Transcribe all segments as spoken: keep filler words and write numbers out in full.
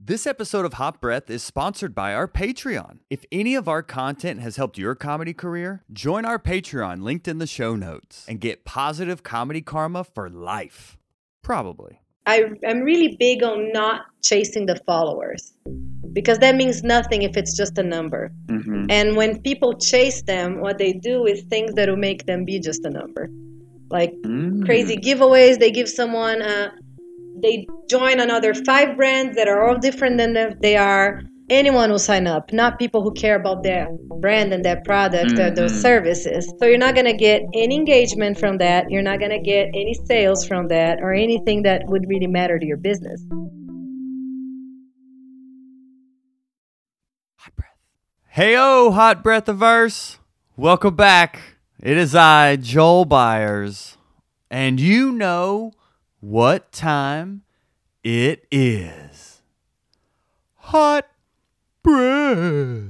This episode of Hot Breath is sponsored by our Patreon. If any of our content has helped your comedy career, join our Patreon linked in the show notes and get positive comedy karma for life. Probably. I, I'm really big on not chasing the followers because that means nothing if it's just a number. Mm-hmm. And when people chase them, what they do is things that will make them be just a number. Like mm. crazy giveaways, they give someone a... They join another five brands that are all different than they are. Anyone will sign up, not people who care about their brand and their product mm-hmm. or those services. So you're not going to get any engagement from that. You're not going to get any sales from that or anything that would really matter to your business. Hot breath. Hey-o, Hot Breathiverse. Welcome back. It is I, Joel Byers. And you know what time it is. Hot breath.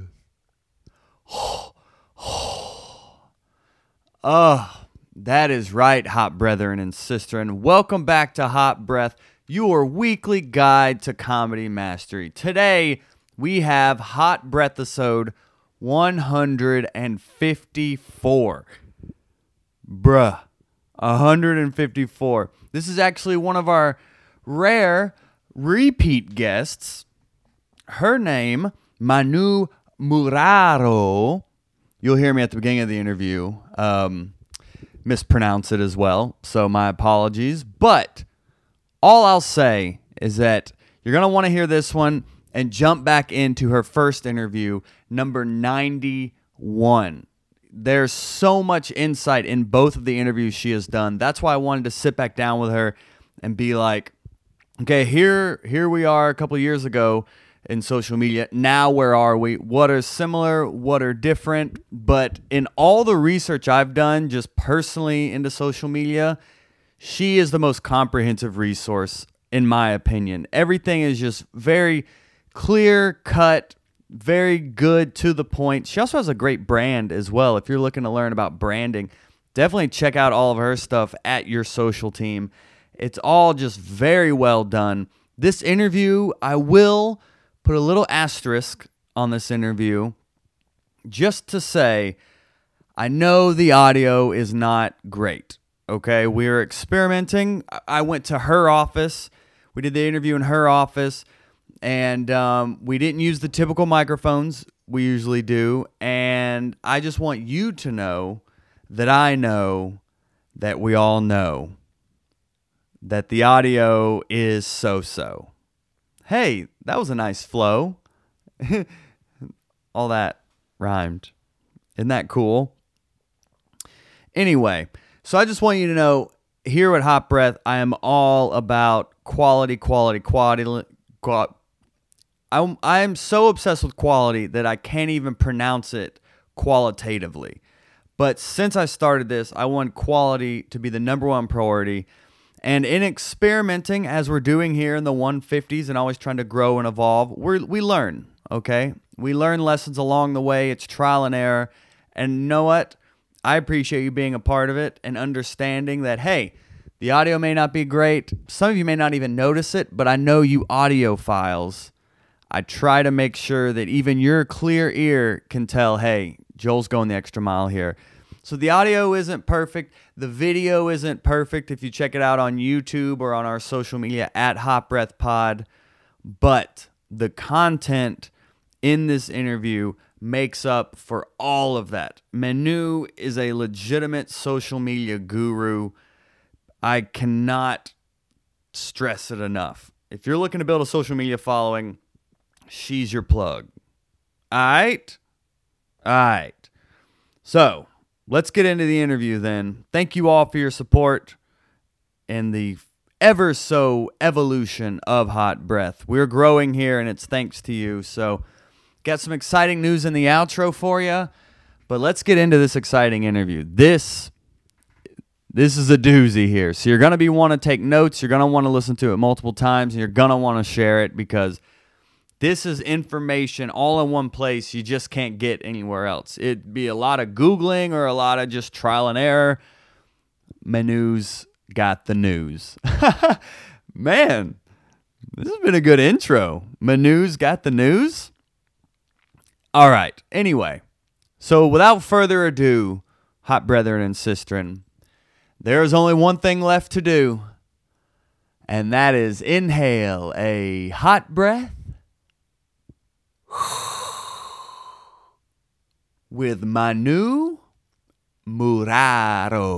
Oh, that is right, hot brethren and sisterin. Welcome back to Hot Breath, your weekly guide to comedy mastery. Today, we have Hot Breath episode one hundred fifty-four. Bruh, one hundred fifty-four. This is actually one of our rare repeat guests. Her name, Manu Muraro. You'll hear me at the beginning of the interview um, mispronounce it as well, so my apologies. But all I'll say is that you're going to want to hear this one and jump back into her first interview, number ninety-one. There's so much insight in both of the interviews she has done. That's why I wanted to sit back down with her and be like, okay, here, here we are a couple of years ago in social media. Now where are we? What are similar? What are different? But in all the research I've done just personally into social media, she is the most comprehensive resource in my opinion. Everything is just very clear cut, very good to the point. She also has a great brand as well. If you're looking to learn about branding, definitely check out all of her stuff at Your Social Team. It's all just very well done. This interview, I will put a little asterisk on this interview just to say, I know the audio is not great. Okay, we're experimenting. I went to her office. We did the interview in her office. And um, we didn't use the typical microphones we usually do. And I just want you to know that I know that we all know that the audio is so-so. Hey, that was a nice flow. All that rhymed. Isn't that cool? Anyway, so I just want you to know, here at Hot Breath, I am all about quality, quality, quality, quality. I'm, I'm so obsessed with quality that I can't even pronounce it qualitatively. But since I started this, I want quality to be the number one priority. And in experimenting, as we're doing here in the one fifties and always trying to grow and evolve, we we learn, okay? We learn lessons along the way. It's trial and error. And you know what? I appreciate you being a part of it and understanding that, hey, the audio may not be great. Some of you may not even notice it, but I know you audiophiles. I try to make sure that even your clear ear can tell, hey, Joel's going the extra mile here. So the audio isn't perfect. The video isn't perfect if you check it out on YouTube or on our social media at Hot Breath Pod. But the content in this interview makes up for all of that. Manu is a legitimate social media guru. I cannot stress it enough. If you're looking to build a social media following, she's your plug. All right? All right. So, let's get into the interview then. Thank you all for your support and the ever so evolution of Hot Breath. We're growing here, and it's thanks to you. So, got some exciting news in the outro for you, but let's get into this exciting interview. This, this is a doozy here. So, you're going to be want to take notes. You're going to want to listen to it multiple times, and you're going to want to share it because this is information all in one place you just can't get anywhere else. It'd be a lot of Googling or a lot of just trial and error. Manu's got the news. Man, This has been a good intro. Manu's got the news. All right. Anyway, so without further ado, hot brethren and sistren, there is only one thing left to do, and that is inhale a hot breath with Manu Muraro.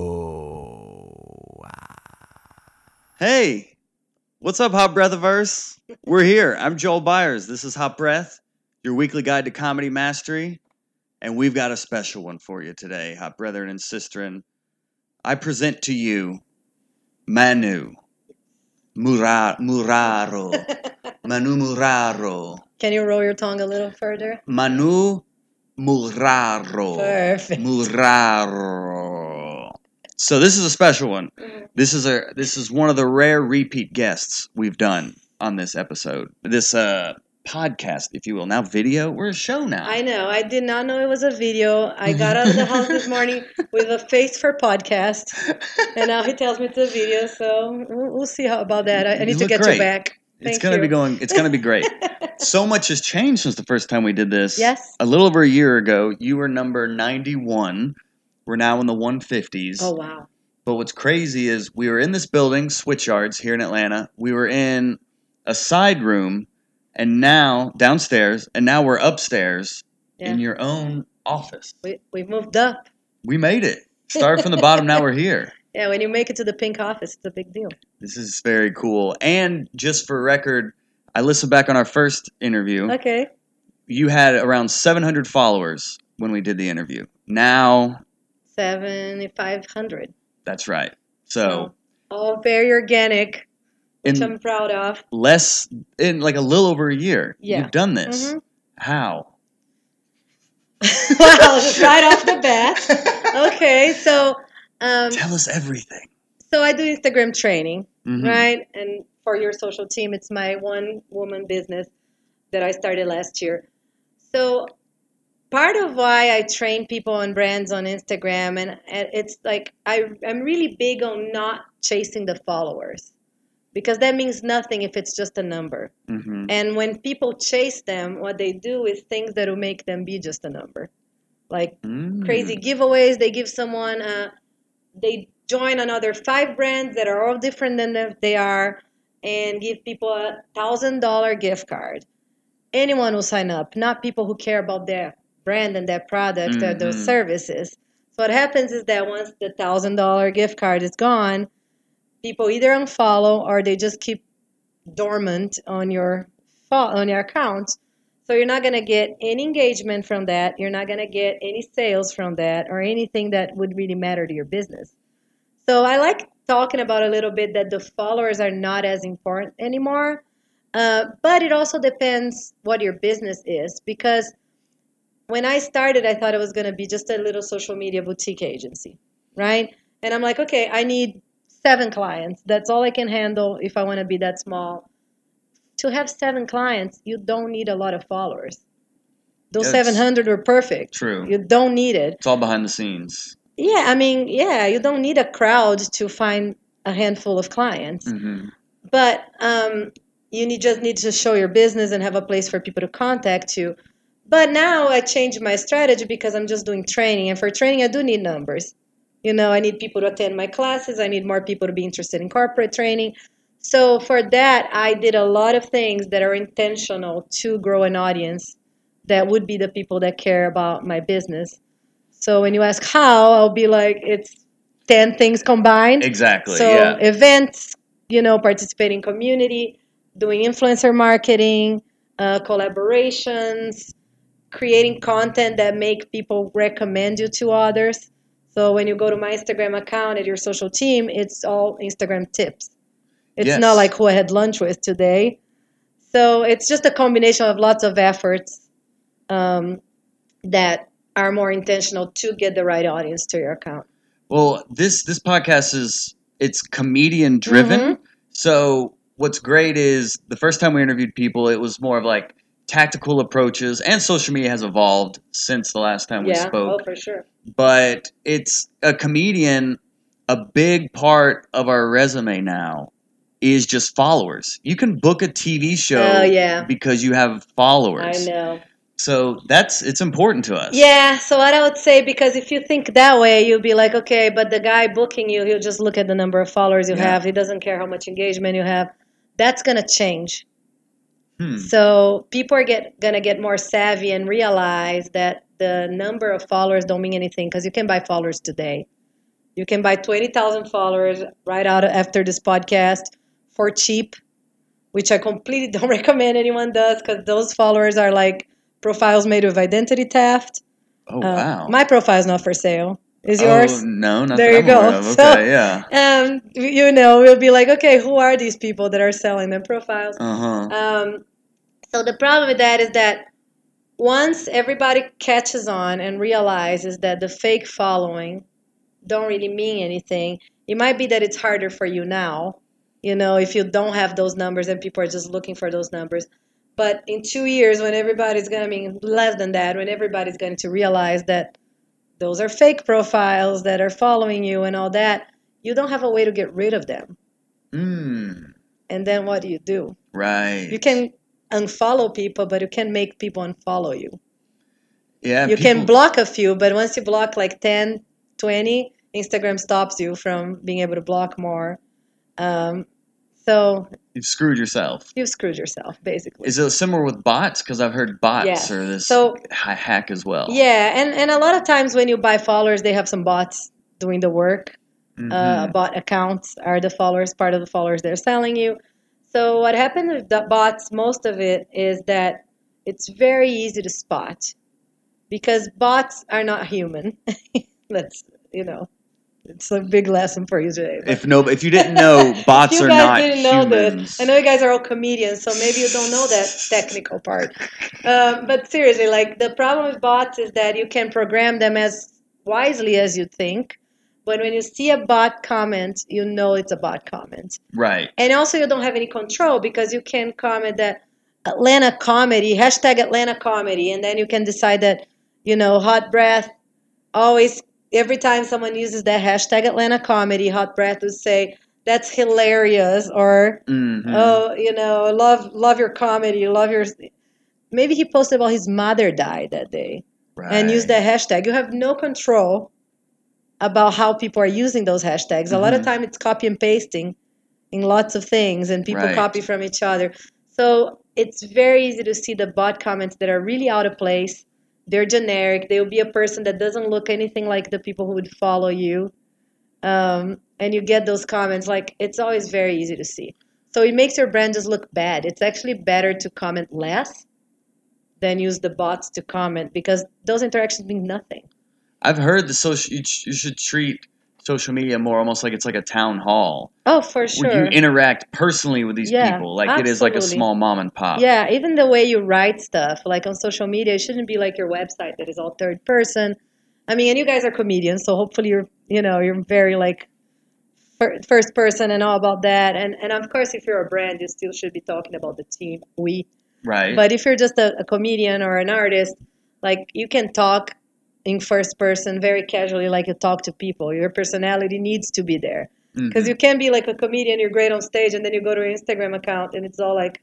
Hey, what's up, Hot Breathiverse? We're here. I'm Joel Byers. This is Hot Breath, your weekly guide to comedy mastery, and we've got a special one for you today, Hot Brethren and Sistren. I present to you Manu Mura- Muraro. Manu Muraro. Can you roll your tongue a little further? Manu Muraro. Perfect. Muraro. So this is a special one. This is a this is one of the rare repeat guests we've done on this episode. This uh podcast, if you will. Now video. We're a show now. I know. I did not know it was a video. I got out of the house this morning with a face for podcast, and now he tells me it's a video. So we'll see how about that. I, I need You to look get great. you back. Thank it's gonna you. be going. It's gonna be great. So much has changed since the first time we did this. Yes. A little over a year ago, you were number ninety-one. We're now in the one fifties. Oh wow. But what's crazy is we were in this building, Switch Yards, here in Atlanta. We were in a side room, and now downstairs, and now we're upstairs Yeah. in your own office. We we've moved up. We made it. Started from the bottom. Now we're here. Yeah, when you make it to the pink office, it's a big deal. This is very cool. And just for record, I listened back on our first interview. Okay. You had around seven hundred followers when we did the interview. Now, seventy-five hundred. that's right. So, all very organic, which in I'm proud of. less, in like a little over a year, Yeah. you've done this. Mhm. How? Wow, just right off the bat. Okay, so um, Tell us everything. so I do Instagram training, Mhm. right? And for your social team, it's my one woman business that I started last year. So part of why I train people on brands on Instagram, and, and it's like I, I'm really big on not chasing the followers, because that means nothing if it's just a number. Mm-hmm. And when people chase them, what they do is things that will make them be just a number. Like Mm. crazy giveaways they give someone. Uh, they join another five brands that are all different than the- they are, and give people a thousand dollar gift card. Anyone will sign up, not people who care about their brand and their product or their Mhm. services. So what happens is that once the thousand dollar gift card is gone, people either unfollow or they just keep dormant on your fo- on your account. So you're not going to get any engagement from that. You're not going to get any sales from that or anything that would really matter to your business. So I like talking about a little bit that the followers are not as important anymore. Uh, but it also depends what your business is, because when I started, I thought it was going to be just a little social media boutique agency, right? And I'm like, okay, I need seven clients. That's all I can handle if I want to be that small. To have seven clients, you don't need a lot of followers. Those That's seven hundred were perfect. true. You don't need it. It's all behind the scenes. Yeah, I mean, yeah, you don't need a crowd to find a handful of clients. Mm-hmm. But um, you need, just need to show your business and have a place for people to contact you. But now I changed my strategy because I'm just doing training. And for training, I do need numbers. You know, I need people to attend my classes. I need more people to be interested in corporate training. So for that, I did a lot of things that are intentional to grow an audience that would be the people that care about my business. So when you ask how, I'll be like, it's ten things combined. Exactly. So yeah. events, you know, participating community, doing influencer marketing, uh, collaborations, creating content that make people recommend you to others. So when you go to my Instagram account at your social team, it's all Instagram tips. It's Yes. not like who I had lunch with today. So it's just a combination of lots of efforts um, that are more intentional to get the right audience to your account. Well, this this podcast is it's comedian driven. Mhm. So what's great is the first time we interviewed people, it was more of like tactical approaches, and social media has evolved since the last time we Yeah, spoke. oh, for sure. But it's a comedian. A big part of our resume now is just followers. You can book a T V show Oh, yeah. because you have followers. I know. So that's it's important to us. Yeah, so what I would say, because if you think that way, you'll be like, okay, but the guy booking you, he'll just look at the number of followers you Yeah. have. He doesn't care how much engagement you have. That's going to change. Hmm. So people are get going to get more savvy and realize that the number of followers don't mean anything, because you can buy followers today. You can buy twenty thousand followers right out after this podcast for cheap, which I completely don't recommend anyone does, because those followers are like profiles made of identity theft. Oh, Uh, wow. My profile is not for sale. Is Oh, yours? no, not There that you I'm go. aware of. So, Okay, yeah. Um, you know, we'll be like, okay, who are these people that are selling their profiles? Uh-huh. Um, so the problem with that is that once everybody catches on and realizes that the fake following don't really mean anything, it might be that it's harder for you now, you know, if you don't have those numbers and people are just looking for those numbers. But in two years, when everybody's going to mean less than that, when everybody's going to realize that those are fake profiles that are following you and all that, you don't have a way to get rid of them. Mm. And then what do you do? Right. You can unfollow people, but you can't make people unfollow you. Yeah. You people, can block a few, but once you block like ten, twenty, Instagram stops you from being able to block more. Um, so You've screwed yourself. you've screwed yourself, basically. Is it similar with bots? Because I've heard bots Yes. are this So- ha- hack as well. Yeah, and, and a lot of times when you buy followers, they have some bots doing the work. Mhm. Uh, bot accounts are the followers, part of the followers they're selling you. So what happens with the bots, most of it is that it's very easy to spot, because bots are not human. That's, you know, it's a big lesson for you today. But If no, if you didn't know, bots you are guys not didn't know humans. this. I know you guys are all comedians, so maybe you don't know that technical part. Um, but seriously, like, the problem with bots is that you can program them as wisely as you think, but when you see a bot comment, you know it's a bot comment. Right. And also you don't have any control, because you can comment that Atlanta comedy, hashtag Atlanta comedy, and then you can decide that, you know, Hot Breath always, every time someone uses that hashtag Atlanta comedy, Hot Breath would say, that's hilarious, or, Mhm. oh, you know, love love your comedy, love your, maybe he posted about his mother died that day Right. and used that hashtag. You have no control about how people are using those hashtags. A lot of Mhm. time it's copy and pasting in lots of things, and people Right. copy from each other. So it's very easy to see the bot comments that are really out of place. They're generic. They will be a person that doesn't look anything like the people who would follow you. Um, and you get those comments, like, it's always very easy to see. So it makes your brand just look bad. It's actually better to comment less than use the bots to comment, because those interactions mean nothing. I've heard the social. You, sh- you should treat social media more almost like it's like a town hall, Oh, for sure. where you interact personally with these Yeah, people, like it is like a absolutely. small mom and pop. Yeah, even the way you write stuff, like on social media, it shouldn't be like your website that is all third person. I mean, and you guys are comedians, so hopefully you're, you know, you're very like fir- first person and all about that. And and of course, if you're a brand, you still should be talking about the team, we. Right. But if you're just a, a comedian or an artist, like, you can talk in first person very casually, like you talk to people. Your personality needs to be there. Because Mhm. you can't be like a comedian, you're great on stage, and then you go to your Instagram account and it's all like,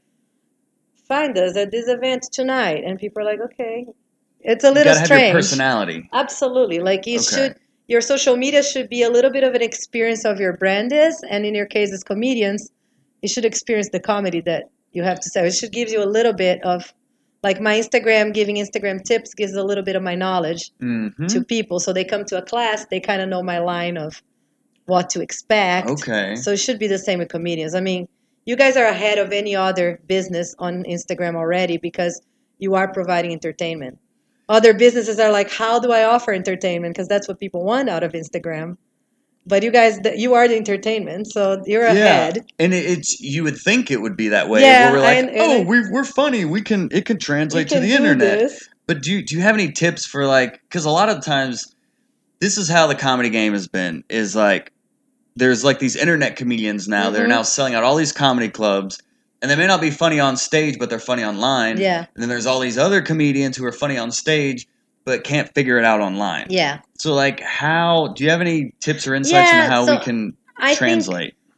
find us at this event tonight. And people are like, okay. It's a You little gotta have strange. your personality. Absolutely. Like, you Okay. should, your social media should be a little bit of an experience of your brand is. And in your case, as comedians, you should experience the comedy that you have to say. It should give you a little bit of, like, my Instagram, giving Instagram tips gives a little bit of my knowledge Mhm. to people. So they come to a class, they kind of know my line of what to expect. Okay. So it should be the same with comedians. I mean, you guys are ahead of any other business on Instagram already, because you are providing entertainment. Other businesses are like, how do I offer entertainment? Because that's what people want out of Instagram. But you guys, you are the entertainment, so you're Yeah, ahead. and it, it's you would think it would be that way. Yeah, where we're like, and- and oh, it- we we're funny. We can it can translate You to can the do internet. this. But do you, do you have any tips for, like, because a lot of times this is how the comedy game has been, is like there's like these internet comedians now that are Mhm. now selling out all these comedy clubs, and they may not be funny on stage, but they're funny online. Yeah. And then there's all these other comedians who are funny on stage but can't figure it out online. Yeah. So, like, how do you have any tips or insights Yeah, into how so we can I think- translate?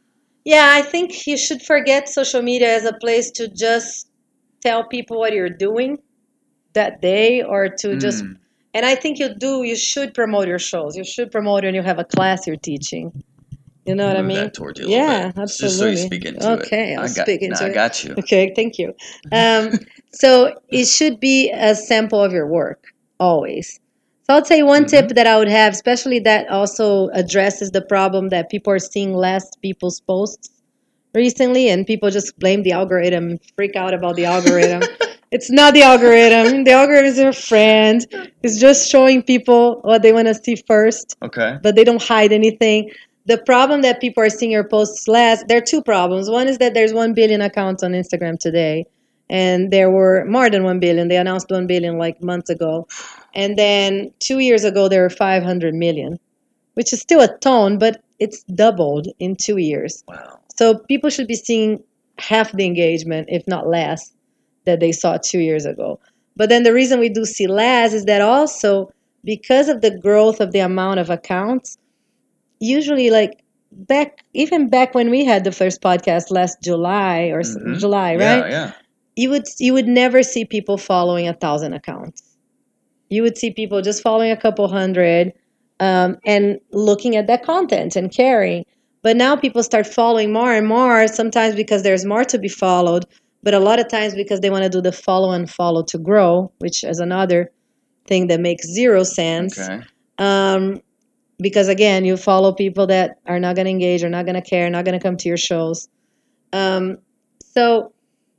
Yeah, I think you should forget social media as a place to just tell people what you're doing that day or to mm. just. And I think you do. You should promote your shows. You should promote when you have a class you're teaching. You know what I mean? That towards you a yeah, little bit. absolutely. Just so you speak into okay, it. Okay, I'll I got, speak into no, it. I got you. Okay, thank you. Um, so it should be a sample of your work always. So I'd say one mm-hmm. tip that I would have, especially that also addresses the problem that people are seeing less people's posts recently, and people just blame the algorithm, freak out about the algorithm. It's not the algorithm. The algorithm is your friend. It's just showing people what they want to see first. Okay. But they don't hide anything. The problem that people are seeing your posts less, there are two problems. One is that there's one billion accounts on Instagram today, and there were more than one billion. They announced one billion like months ago. And then two years ago, there were five hundred million, which is still a ton, but it's doubled in two years. Wow. So people should be seeing half the engagement, if not less, that they saw two years ago. But then the reason we do see less is that also because of the growth of the amount of accounts, usually like back, even back when we had the first podcast last July or mm-hmm. July, right? Yeah, yeah. You would, you would never see people following a thousand accounts. You would see people just following a couple hundred um, and looking at that content and caring. But now people start following more and more, sometimes because there's more to be followed, but a lot of times because they want to do the follow and follow to grow, which is another thing that makes zero sense. Okay. Um, because, again, you follow people that are not going to engage, are not going to care, not going to come to your shows. Um, so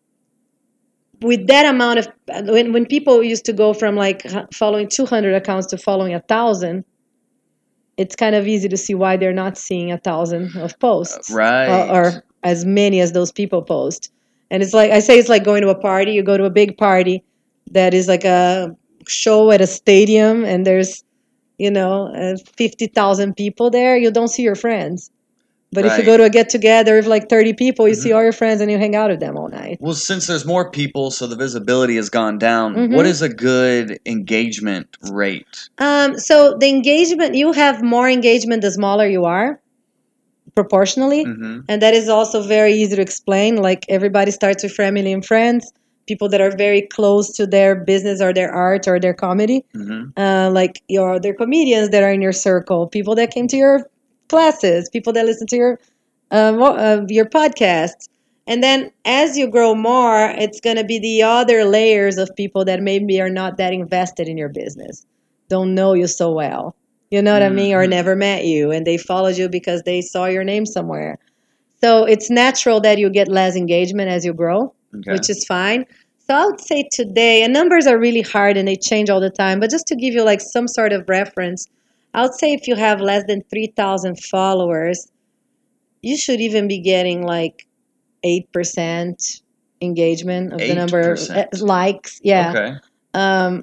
with that amount of – when when people used to go from, like, following two hundred accounts to following one thousand – it's kind of easy to see why they're not seeing a thousand of posts. Uh, right. Or, or as many as those people post. And it's like, I say it's like going to a party. You go to a big party that is like a show at a stadium and there's, you know, uh, fifty thousand people there. You don't see your friends. But right. if you go to a get-together of like thirty people, you mm-hmm. see all your friends and you hang out with them all night. Well, since there's more people, so the visibility has gone down, mm-hmm. what is a good engagement rate? Um, so the engagement, you have more engagement the smaller you are, proportionally. Mm-hmm. And that is also very easy to explain. Like everybody starts with family and friends, people that are very close to their business or their art or their comedy. Mm-hmm. Uh, like your other comedians that are in your circle, people that came to your classes, people that listen to your uh, uh, your podcasts. And then as you grow more, it's going to be the other layers of people that maybe are not that invested in your business, don't know you so well, you know what mm-hmm. I mean, or never met you, and they followed you because they saw your name somewhere. So it's natural that you get less engagement as you grow, okay. which is fine. So I would say today, and numbers are really hard and they change all the time, but just to give you like some sort of reference, I would say if you have less than three thousand followers, you should even be getting like eight percent engagement of the number of likes. Yeah. Okay. Um,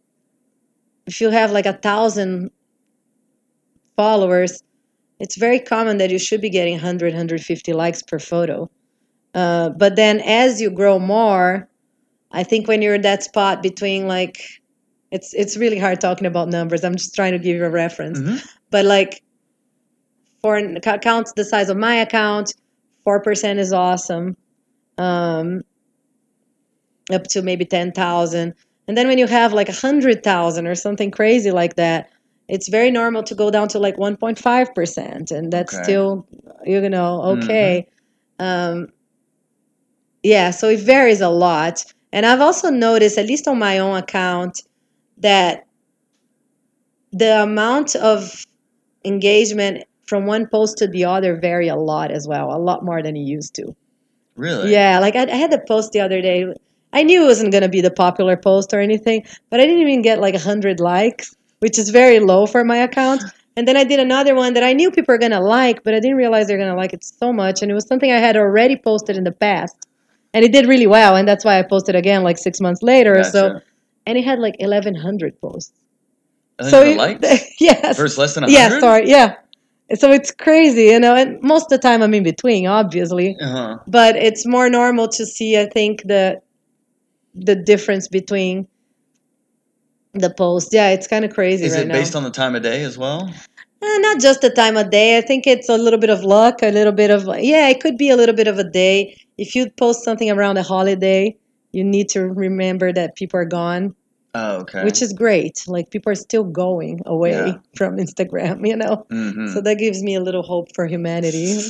if you have like a thousand followers, it's very common that you should be getting one hundred, one hundred fifty likes per photo. Uh, but then as you grow more, I think when you're in that spot between like, It's it's really hard talking about numbers. I'm just trying to give you a reference. Mm-hmm. But like for an account the size of my account, four percent is awesome. Um, up to maybe ten thousand. And then when you have like one hundred thousand or something crazy like that, it's very normal to go down to like one point five percent. And that's okay. still, you know, okay. Mm-hmm. Um, yeah, so it varies a lot. And I've also noticed, at least on my own account, that the amount of engagement from one post to the other vary a lot as well, a lot more than it used to. Really? Yeah, like I, I had a post the other day. I knew it wasn't going to be the popular post or anything, but I didn't even get like one hundred likes, which is very low for my account. And then I did another one that I knew people were going to like, but I didn't realize they're going to like it so much. And it was something I had already posted in the past. And it did really well, and that's why I posted again like six months later. Gotcha. So. And it had like eleven hundred posts. So it, likes? Yes. First less than one hundred? Yeah, sorry, yeah. So it's crazy, you know, and most of the time I'm in between, obviously. Uh-huh. But it's more normal to see, I think, the the difference between the posts. Yeah, it's kind of crazy Is right it now. based on the time of day as well? Uh, not just the time of day. I think it's a little bit of luck, a little bit of, yeah, it could be a little bit of a day. If you post something around a holiday, you need to remember that people are gone. Oh, okay. Which is great. Like, people are still going away Yeah. from Instagram, you know? Mm-hmm. So that gives me a little hope for humanity.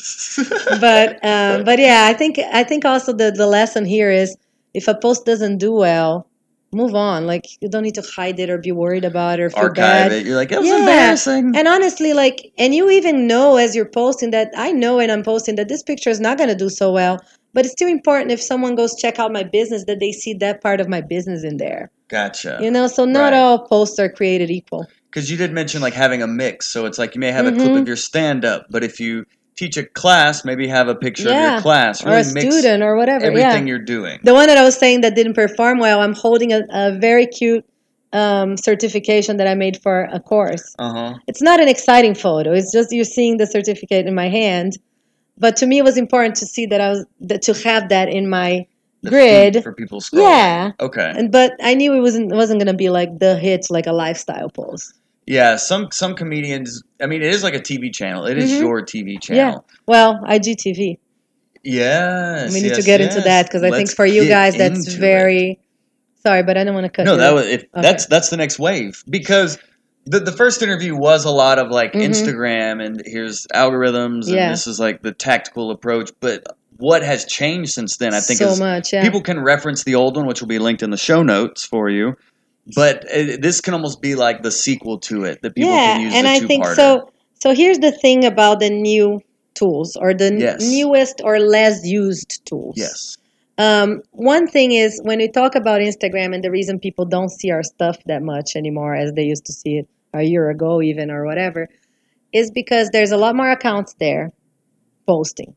but um, but yeah, I think I think also the, the lesson here is if a post doesn't do well, move on. Like, you don't need to hide it or be worried about it or feel Archive bad. it. You're like, it was Yeah. embarrassing. And honestly, like, and you even know as you're posting that, I know when I'm posting that this picture is not going to do so well, but it's still important if someone goes check out my business that they see that part of my business in there. Gotcha. You know, so not Right. all posts are created equal. Because you did mention like having a mix. So it's like you may have a Mm-hmm. clip of your stand-up, but if you teach a class, maybe have a picture of Yeah. your class. Or Really a mix student or whatever. everything Yeah. you're doing. The one that I was saying that didn't perform well, I'm holding a, a very cute um, certification that I made for a course. Uh-huh. It's not an exciting photo. It's just you seeing the certificate in my hand. But to me, it was important to see that I was that to have that in my The grid. feed for people scrolling. Yeah. Okay. And but I knew it wasn't it wasn't gonna be like the hit, like a lifestyle post. Yeah, some some comedians, I mean, it is like a T V channel. It is Mhm. your T V Yeah. channel. Well, I G T V. Yes. We need to yes, get into yes. that because I think Let's for you get guys that's into it. very. Sorry, but I don't want to cut. No, you. that was if Okay. that's that's the next wave because the the first interview was a lot of like Mhm. Instagram and here's algorithms and Yeah. this is like the tactical approach. But what has changed since then? I think so is much. Yeah. people can reference the old one, which will be linked in the show notes for you. But it, this can almost be like the sequel to it that people yeah, can use and the I two think parter. so. So here's the thing about the new tools or the n- Yes. newest or less used tools. Yes. Um, one thing is when we talk about Instagram and the reason people don't see our stuff that much anymore as they used to see it a year ago even or whatever is because there's a lot more accounts there posting.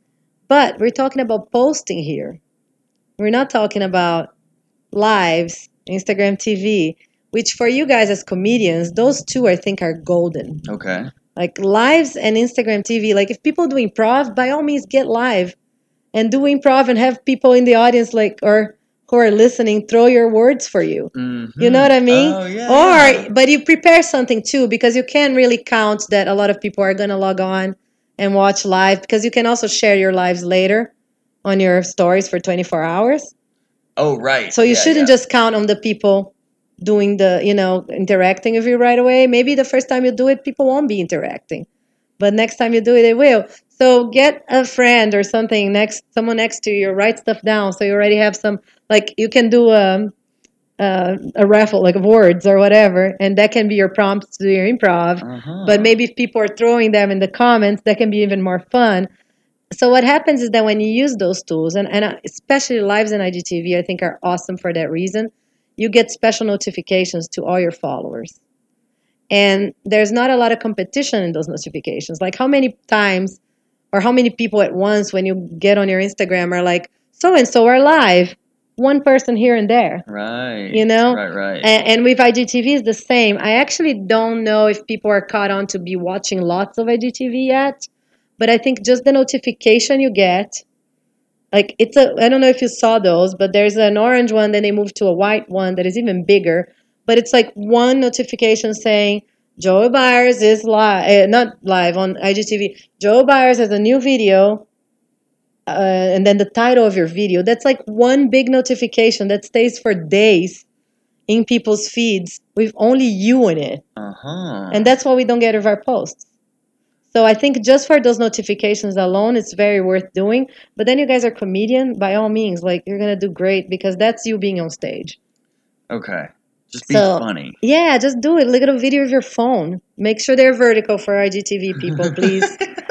But we're talking about posting here. We're not talking about lives, Instagram T V, which for you guys as comedians, those two I think are golden. Okay. Like lives and Instagram T V. Like if people do improv, by all means get live and do improv and have people in the audience like or who are listening throw your words for you. Mm-hmm. You know what I mean? Oh, yeah, or yeah. but you prepare something too because you can't really count that a lot of people are going to log on and watch live because you can also share your lives later on your stories for twenty-four hours. Oh, right. So you Yeah, shouldn't yeah. just count on the people doing the, you know, interacting with you right away. Maybe the first time you do it, people won't be interacting. But next time you do it, they will. So get a friend or something next, someone next to you, write stuff down. So you already have some, like you can do a, a, a raffle, like of words or whatever. And that can be your prompts to do your improv. Uh-huh. But maybe if people are throwing them in the comments, that can be even more fun. So what happens is that when you use those tools, and, and especially Lives and I G T V, I think are awesome for that reason, you get special notifications to all your followers. And there's not a lot of competition in those notifications. Like how many times or how many people at once when you get on your Instagram are like, so-and-so are live. One person here and there. Right. You know? Right, right. And, and with I G T V, it's the same. I actually don't know if people are caught on to be watching lots of I G T V yet. But I think just the notification you get, like it's a, I don't know if you saw those, but there's an orange one, then they moved to a white one that is even bigger. But it's like one notification saying, Joe Byers is live, uh, not live on I G T V. Joe Byers has a new video, uh, and then the title of your video. That's like one big notification that stays for days in people's feeds with only you in it. Uh-huh. And that's what we don't get of our posts. So I think just for those notifications alone, it's very worth doing. But then you guys are comedian, by all means, like you're gonna do great because that's you being on stage. Okay. Just be So, funny. Yeah, just do it. Look at a video of your phone. Make sure they're vertical for I G T V people, please.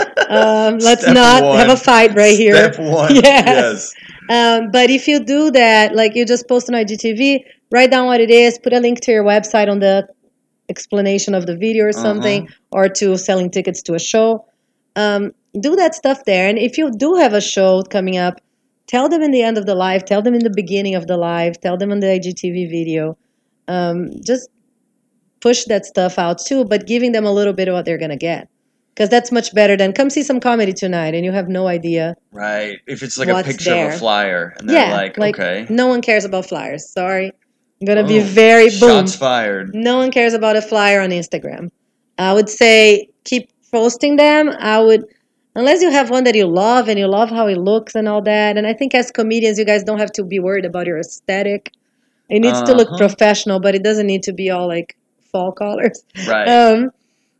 um, let's Step not one. have a fight right here. Step one. Yes. Yes. Um, but if you do that, like you just post on I G T V, write down what it is, put a link to your website on the explanation of the video or something, Uh-huh. or to selling tickets to a show. Um, do that stuff there. And if you do have a show coming up, tell them in the end of the live, tell them in the beginning of the live, tell them in the I G T V video. Um, just push that stuff out too, but giving them a little bit of what they're going to get. Because that's much better than come see some comedy tonight and you have no idea. Right. If it's like What's a picture there. of a flyer and they're Yeah, like, like okay. no one cares about flyers. Sorry. I'm going to be Oh, very boom. Shots fired. No one cares about a flyer on Instagram. I would say keep posting them. I would, unless you have one that you love and you love how it looks and all that. And I think as comedians, you guys don't have to be worried about your aesthetic. It needs uh-huh. to look professional, but it doesn't need to be all like fall colors. Right. Um,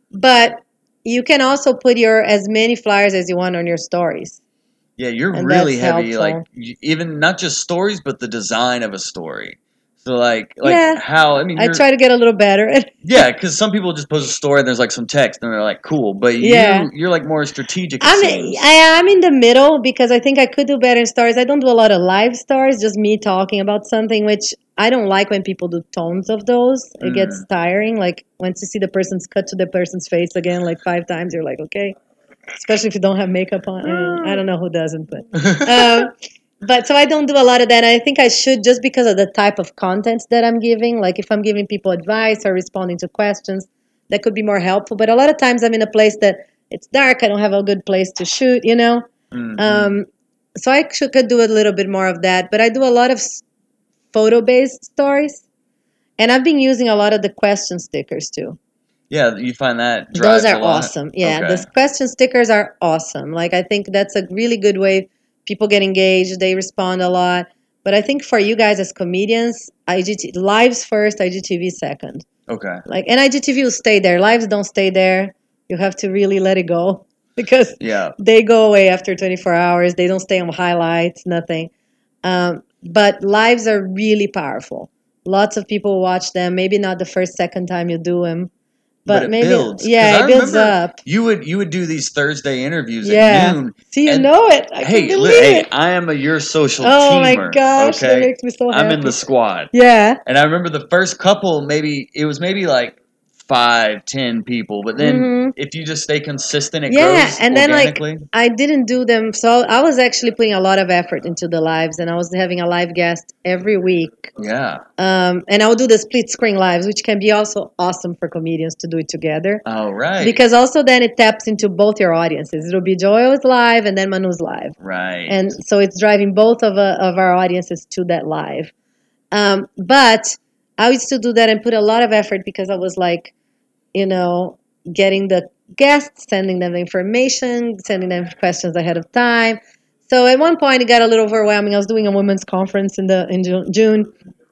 but you can also put your as many flyers as you want on your stories. Yeah, you're and really heavy, helpful. Like even not just stories, but the design of a story. So like, like yeah, how I mean, I try to get a little better. Yeah, because some people just post a story and there's like some text and they're like, cool, but yeah. you you're like more strategic. I'm I am in the middle because I think I could do better in stories. I don't do a lot of live stories, just me talking about something, which I don't like when people do tones of those. It mm. gets tiring. Like once you see the person's cut to the person's face again like five times, you're like, okay. Especially if you don't have makeup on. I don't know who doesn't, but um, but so I don't do a lot of that. And I think I should just because of the type of content that I'm giving. Like if I'm giving people advice or responding to questions, that could be more helpful. But a lot of times I'm in a place that it's dark. I don't have a good place to shoot, you know. Mm-hmm. Um, so I should, could do a little bit more of that. But I do a lot of photo-based stories, and I've been using a lot of the question stickers too. Yeah, you find that those are a lot? Awesome. Yeah, okay. The question stickers are awesome. Like I think that's a really good way people get engaged. They respond a lot. But I think for you guys as comedians, I G T V lives first, I G T V second. Okay. Like and I G T V will stay there. Lives don't stay there. You have to really let it go because yeah. they go away after twenty-four hours. They don't stay on highlights, nothing. Um, but lives are really powerful. Lots of people watch them. Maybe not the first, second time you do them. But, but it maybe, builds. Yeah, it builds up. You would you would do these Thursday interviews yeah. at noon. See, you know it. I hey, can believe hey, it. I am a your social oh teamer. Oh my gosh, okay? That makes me so happy. I'm in the squad. Yeah. And I remember the first couple, maybe it was maybe like five, ten people, but then mm-hmm. if you just stay consistent, it yeah, grows and then organically. Like I didn't do them, so I was actually putting a lot of effort into the lives, and I was having a live guest every week. Yeah. Um, and I would do the split screen lives, which can be also awesome for comedians to do it together. Oh, right. Because also then it taps into both your audiences. It'll be Joel's live and then Manu's live. Right. And so it's driving both of uh, of our audiences to that live. Um, but I used to do that and put a lot of effort because I was like, you know, getting the guests, sending them the information, sending them questions ahead of time. So at one point it got a little overwhelming. I was doing a women's conference in the in June.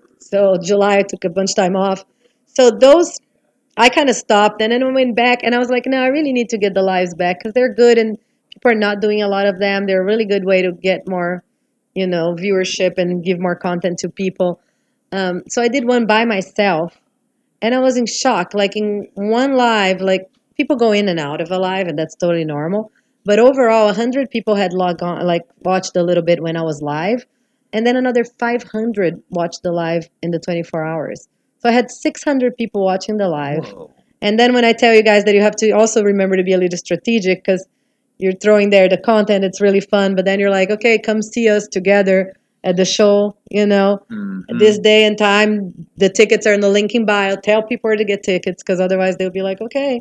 So July I took a bunch of time off. So those, I kind of stopped and then I went back and I was like, no, I really need to get the lives back because they're good and people are not doing a lot of them. They're a really good way to get more, you know, viewership and give more content to people. Um, so I did one by myself. And I was in shock. Like in one live, like people go in and out of a live, and that's totally normal. But overall, one hundred people had logged on, like watched a little bit when I was live, and then another five hundred watched the live in the twenty-four hours. So I had six hundred people watching the live. Whoa. And then when I tell you guys that you have to also remember to be a little strategic because you're throwing there the content, it's really fun. But then you're like, okay, come see us together at the show, you know, mm-hmm. this day and time. The tickets are in the link in bio. Tell people where to get tickets because otherwise they'll be like, okay.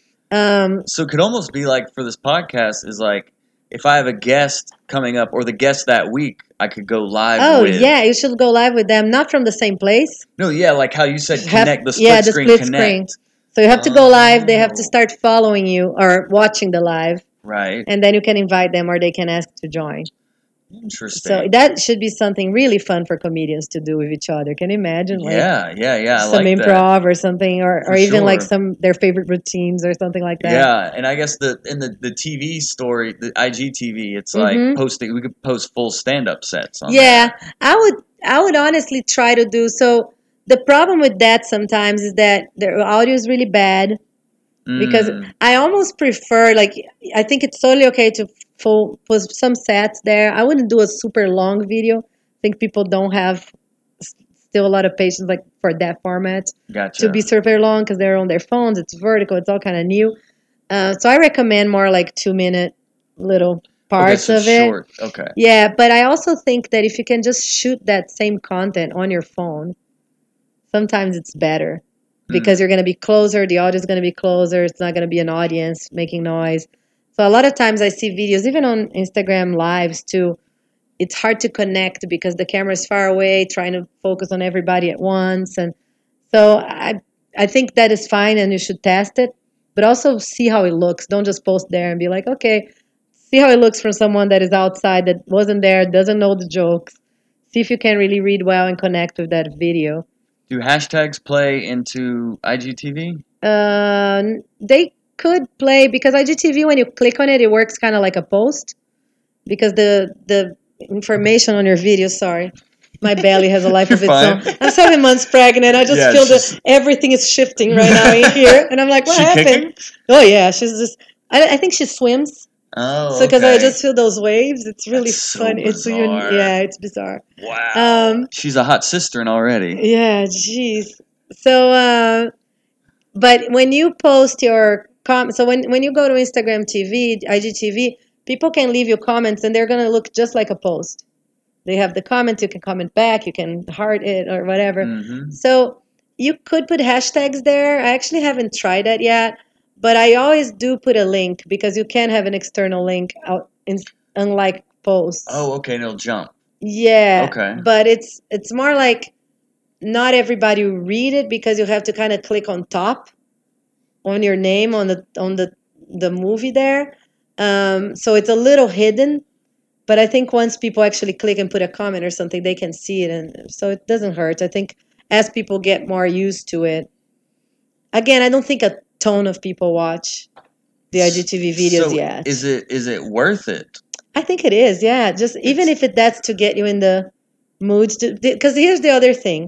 Um, so it could almost be like for this podcast is like if I have a guest coming up or the guest that week, I could go live oh, with. yeah, you should go live with them, not from the same place. No, yeah, like how you said have, connect, the split yeah, the screen split connect. Screen. So you have to go live. They have to start following you or watching the live. Right. And then you can invite them or they can ask to join. Interesting. So that should be something really fun for comedians to do with each other. Can you imagine? Like yeah, yeah, yeah. I some like improv that. or something, or, or even sure. like some their favorite routines or something like that. Yeah, and I guess the in the, the T V story, the I G T V, it's like mm-hmm. posting. We could post full stand up sets. On yeah, that. I would. I would honestly try to do so. The problem with that sometimes is that the audio is really bad. Because mm. I almost prefer, like, I think it's totally okay to full, put some sets there. I wouldn't do a super long video. I think people don't have still a lot of patience, like, for that format. Gotcha. To be super long because they're on their phones. It's vertical. It's all kind of new. Uh, so I recommend more like two-minute little parts okay, so of it. Short. Okay. Yeah, but I also think that if you can just shoot that same content on your phone, sometimes it's better. Because you're going to be closer, the audio is going to be closer, it's not going to be an audience making noise. So a lot of times I see videos, even on Instagram lives too, it's hard to connect because the camera is far away, trying to focus on everybody at once. And so I I think that is fine and you should test it. but also see how it looks. Don't just post there and be like, okay, see how it looks from someone that is outside, that wasn't there, doesn't know the jokes. See if you can really read well and connect with that video. Do hashtags play into I G T V? Uh, they could play, because I G T V, when you click on it, it works kind of like a post, because the the information on your video, sorry, my belly has a life of its fine. own. I'm seven months pregnant. I just Yeah, feel she's- that everything is shifting right now in here, and I'm like, what She happened? kicking? Oh yeah, she's just. I, I think she swims. Oh, So because okay. I just feel those waves, it's really That's so fun. It's un- bizarre. yeah, it's bizarre. Wow. Um, She's a hot sister already. Yeah, jeez. So, uh, but when you post your com, so when when you go to Instagram T V, I G T V, people can leave you comments, and they're gonna look just like a post. They have the comments. You can comment back. You can heart it or whatever. Mm-hmm. So you could put hashtags there. I actually haven't tried that yet, but I always do put a link, because you can have an external link out in, unlike posts. Oh, okay. And it'll jump. Yeah. Okay. But it's it's more like not everybody will read it, because you have to kind of click on top on your name on the on the the movie there. Um, so it's a little hidden. But I think once people actually click and put a comment or something, they can see it, and so it doesn't hurt. I think as people get more used to it, again, I don't think a ton of people watch the I G T V videos so yet. Is it is it worth it? I think it is, yeah. Just even if it that's to get you in the mood to, because here's the other thing.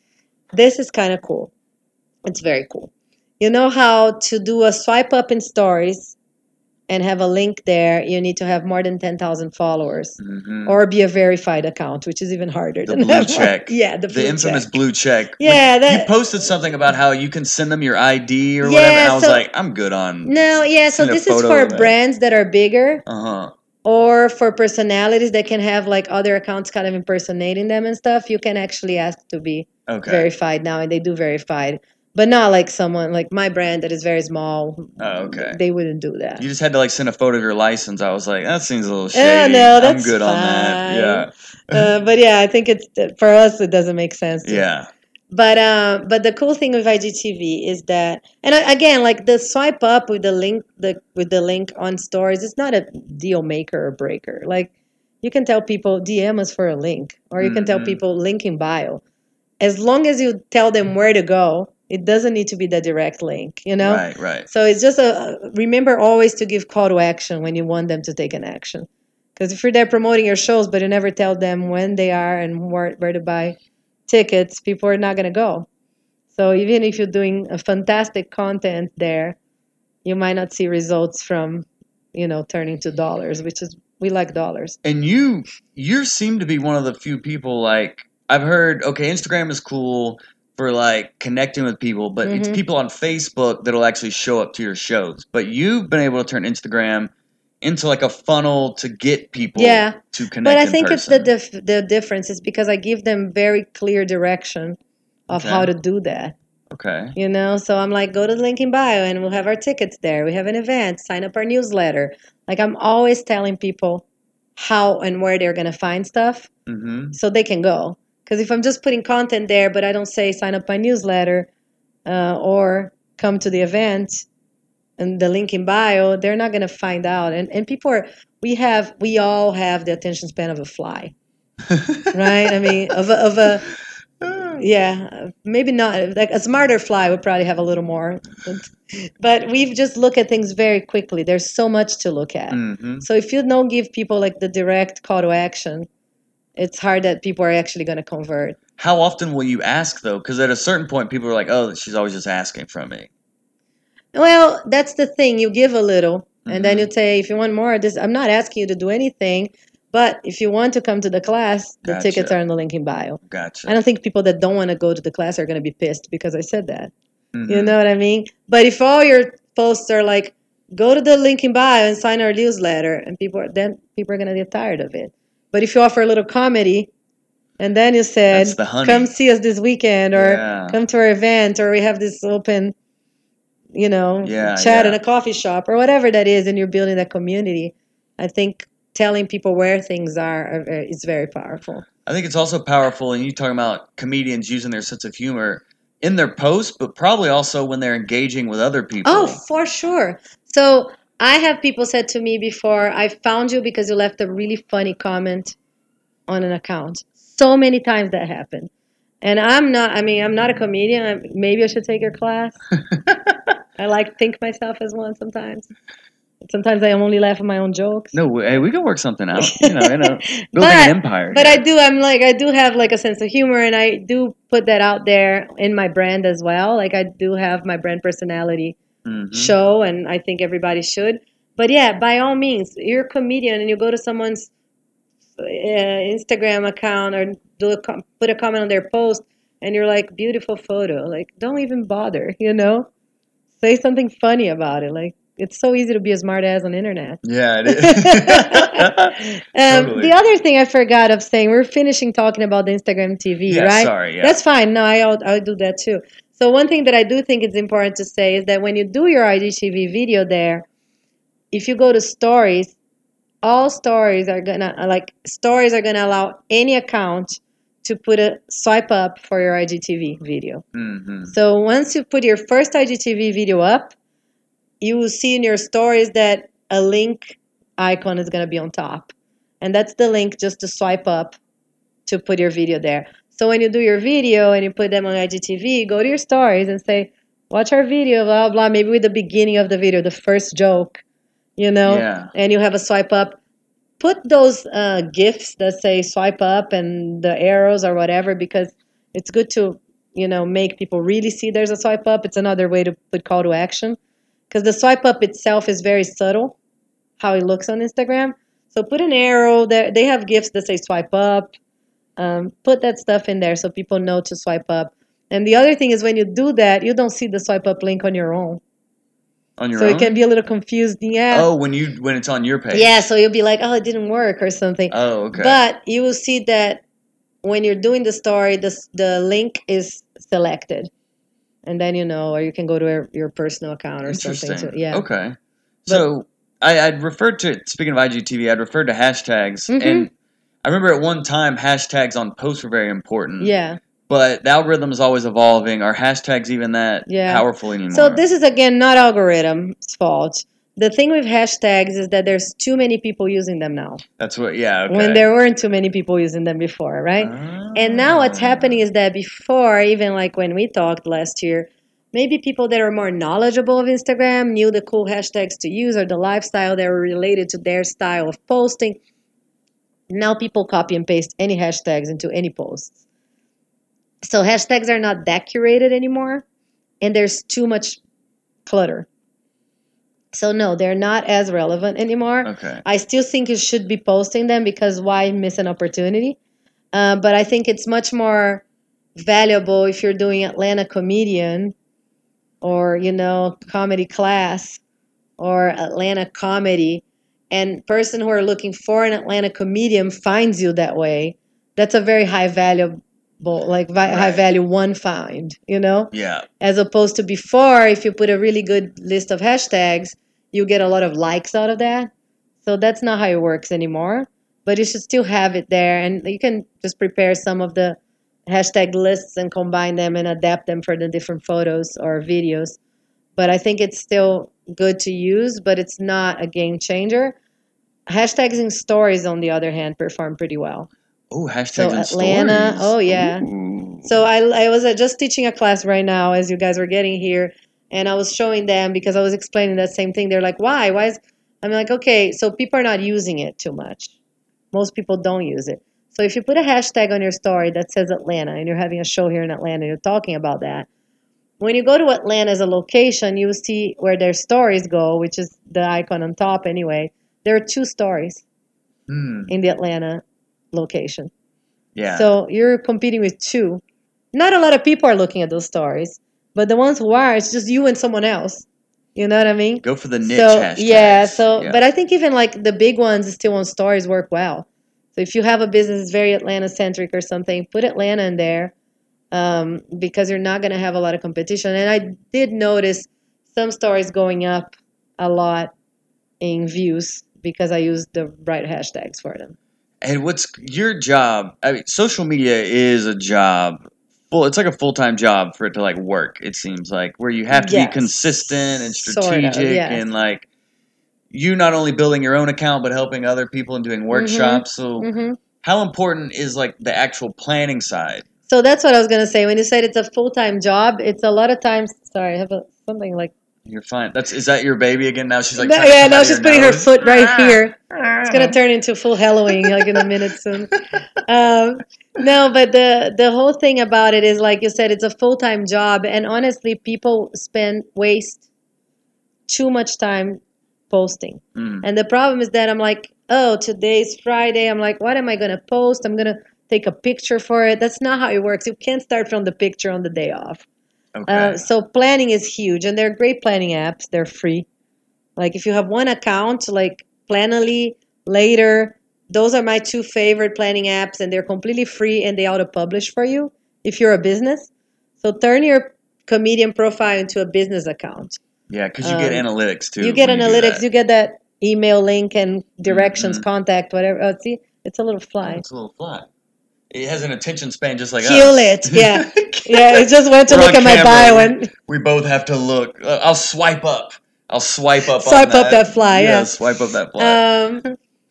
This is kind of cool. It's very cool. You know how to do a swipe up in stories and have a link there, you need to have more than ten thousand followers, Mm-hmm. or be a verified account, which is even harder. The than blue that. check. Yeah, the blue The infamous check. blue check. Yeah, When that- you posted something about how you can send them your I D or Yeah, whatever. And I was so- like, I'm good on. No, yeah, so send a this is photo for of that. brands that are bigger, Uh huh. or for personalities that can have like other accounts kind of impersonating them and stuff. You can actually ask to be Okay. verified now, and they do verified. But not like someone like my brand that is very small. Oh, okay. They wouldn't do that. You just had to like send a photo of your license. I was like, that seems a little Oh, shady. no, that's I'm good on that. Yeah. uh, but yeah, I think it's for us. It doesn't make sense. To, Yeah. But uh, but the cool thing with I G T V is that, and I- again, like the swipe up with the link, the with the link on stories, it's not a deal maker or breaker. Like you can tell people D M us for a link, or you can tell Mhm. people link in bio. As long as you tell them where to go, it doesn't need to be the direct link. You know. Right. Right. So it's just a remember always to give call to action when you want them to take an action. Because if you're there promoting your shows, but you never tell them when they are and where, where to buy tickets, people are not going to go. So even if you're doing a fantastic content there, you might not see results from, you know, turning to dollars, which is, we like dollars. And you you seem to be one of the few people, like I've heard, okay, Instagram is cool for like connecting with people, but it's Mhm. people on Facebook that'll actually show up to your shows. But you've been able to turn Instagram into like a funnel to get people Yeah, to connect. But I in think it's the person. dif- the difference is because I give them very clear direction of Okay. how to do that. Okay. You know, so I'm like, go to the link in bio and we'll have our tickets there. We have an event, sign up our newsletter. Like I'm always telling people how and where they're going to find stuff Mm-hmm. so they can go. Because if I'm just putting content there, but I don't say sign up my newsletter uh, or come to the event and the link in bio, they're not going to find out. And and people are, we have, we all have the attention span of a fly, right? I mean, of a, of a yeah, maybe not. Like a smarter fly would probably have a little more, but, but we just look at things very quickly. There's so much to look at. Mm-hmm. So if you don't give people like the direct call to action, it's hard that people are actually going to convert. How often will you ask though? Because at a certain point, people are like, "Oh, she's always just asking from me." Well, that's the thing. You give a little, and then Mhm. you say, if you want more, this I'm not asking you to do anything, but if you want to come to the class, the Gotcha. tickets are in the link in bio. Gotcha. I don't think people that don't want to go to the class are going to be pissed because I said that. Mhm. You know what I mean? But if all your posts are like, go to the link in bio and sign our newsletter, and people are, then people are going to get tired of it. But if you offer a little comedy, and then you said, That's the honey. come see us this weekend, or Yeah. come to our event, or we have this open, you know, Yeah, chat yeah. in a coffee shop, or whatever that is, and you're building that community, I think telling people where things are, are very- is very powerful. I think it's also powerful, and you talking about comedians using their sense of humor. in their posts, but probably also when they're engaging with other people. Oh, for sure. So I have people said to me before, I found you because you left a really funny comment on an account. So many times that happened. And I'm not, I mean, I'm not a comedian. I, maybe I should take your class. I like to think myself as one sometimes. Sometimes I only laugh at my own jokes. No, hey, we can work something out. You know, you know building but, an empire. But here. I do, I'm like, I do have like a sense of humor, and I do put that out there in my brand as well. Like I do have my brand personality mm-hmm. show, and I think everybody should. But yeah, by all means, you're a comedian and you go to someone's uh, Instagram account or do a, put a comment on their post, and you're like, beautiful photo. Like, don't even bother, you know? Say something funny about it. Like, it's so easy to be a smart ass on the internet. Yeah, it is. um, Totally. The other thing I forgot of saying, we're finishing talking about the Instagram T V, yeah, right? Sorry, yeah. That's fine. No, I, I'll, I'll do that too. So one thing that I do think is important to say is that when you do your I G T V video there, if you go to stories, all stories are gonna like stories are gonna allow any account to put a swipe up for your I G T V video. Mm-hmm. So once you put your first I G T V video up, you will see in your stories that a link icon is going to be on top. And that's the link just to swipe up to put your video there. So when you do your video and you put them on I G T V, go to your stories and say, watch our video, blah, blah, maybe with the beginning of the video, the first joke, you know, yeah. and you have a swipe up. Put those uh, GIFs that say swipe up and the arrows or whatever, because it's good to, you know, make people really see there's a swipe up. It's another way to put call to action. Because the swipe up itself is very subtle, how it looks on Instagram. So put an arrow there. They have GIFs that say swipe up. Um, put that stuff in there so people know to swipe up. And the other thing is when you do that, you don't see the swipe up link on your own. On your so own? So it can be a little confusing. Yeah. Oh, when you when it's on your page. Yeah, so you'll be like, oh, it didn't work or something. Oh, okay. But you will see that when you're doing the story, the, the link is selected. And then you know, or you can go to a, your personal account or something. To, yeah. Okay. But, so I, I'd referred to, speaking of I G T V, I'd referred to hashtags. Mm-hmm. And I remember at one time, hashtags on posts were very important. Yeah. But the algorithm is always evolving. Are hashtags even that yeah. powerful anymore? So this is, again, not algorithm's fault. The thing with hashtags is that there's too many people using them now. That's what, yeah, okay. When there weren't too many people using them before, right? Ah. And now what's happening is that before, even like when we talked last year, maybe people that are more knowledgeable of Instagram knew the cool hashtags to use or the lifestyle that were related to their style of posting. Now people copy and paste any hashtags into any posts. So hashtags are not that curated anymore, and there's too much clutter. So no, they're not as relevant anymore. Okay. I still think you should be posting them because why miss an opportunity? Uh, but I think it's much more valuable if you're doing Atlanta comedian or, you know, comedy class or Atlanta comedy, and person who are looking for an Atlanta comedian finds you that way. That's a very high valuable, like vi- right. high value one find, you know? Yeah. As opposed to before, if you put a really good list of hashtags, you get a lot of likes out of that. So that's not how it works anymore. But you should still have it there, and you can just prepare some of the hashtag lists and combine them and adapt them for the different photos or videos. But I think it's still good to use, but it's not a game changer. Hashtags in stories, on the other hand, perform pretty well. Oh, hashtags so in Atlanta, stories. Oh, yeah. Ooh. So I, I was just teaching a class right now as you guys were getting here, and I was showing them because I was explaining that same thing. They're like, why? Why is... I'm like, okay, so people are not using it too much. Most people don't use it. So if you put a hashtag on your story that says Atlanta, and you're having a show here in Atlanta, you're talking about that, when you go to Atlanta as a location, you see where their stories go, which is the icon on top anyway. There are two stories hmm. in the Atlanta location. Yeah. So you're competing with two. Not a lot of people are looking at those stories, but the ones who are, it's just you and someone else. You know what I mean? Go for the niche so, hashtags. Yeah, so, yeah. But I think even like the big ones still on stories work well. So if you have a business that's very Atlanta-centric or something, put Atlanta in there um, because you're not going to have a lot of competition. And I did notice some stories going up a lot in views because I used the right hashtags for them. And what's your job? I mean, social media is a job full. It's like a full time job for it to like work. It seems like where you have to Yes. be consistent and Sort of, strategic yes. and like you not only building your own account but helping other people and doing workshops. So Mm-hmm. how important is like the actual planning side? So that's what I was gonna say. When you said it's a full time job, it's a lot of times. Sorry, I have a, something like. You're fine. That's is that your baby again? Now she's like No, trying to yeah, come now out of she's your putting her nose. foot right here. It's gonna turn into full Halloween like in a minute soon. Um, no, but the the whole thing about it is like you said, it's a full time job, and honestly, people spend waste too much time posting. Mm. And the problem is that I'm like, oh, today's Friday. I'm like, what am I gonna post? I'm gonna take a picture for it. That's not how it works. You can't start from the picture on the day off. Okay. Uh, so planning is huge, and they're great planning apps. They're free. Like if you have one account, like Planoly, Later, those are my two favorite planning apps, and they're completely free and they auto-publish for you if you're a business. So turn your comedian profile into a business account. Yeah, because you get Um, analytics too. You get when do analytics. that. You get that email link and directions, Mhm. contact, whatever. Oh, see, it's a little Oh, fly. it's a little fly. It has an attention span just like Kill us. it. Yeah. Yeah, it just went to We're look on at my camera. bio We- and We both have to look. Uh, I'll swipe up. I'll swipe up. Swipe on that. up that fly, yeah. Swipe up that fly. um,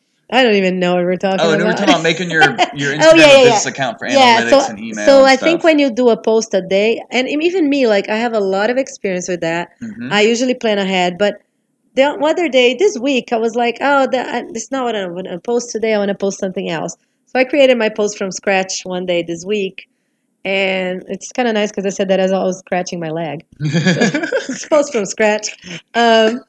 I don't even know what we're talking oh, and about. we were talking about making your your Instagram Oh, yeah, yeah, a business yeah. account for Yeah, analytics so and email. so and I stuff. think when you do a post a day, and even me, like I have a lot of experience with that. Mhm. I usually plan ahead, but the other day, this week, I was like, oh, that, that's not what I want to post today. I want to post something else. So I created my post from scratch one day this week, and it's kind of nice because I said that as I was scratching my leg. It's post from scratch, um,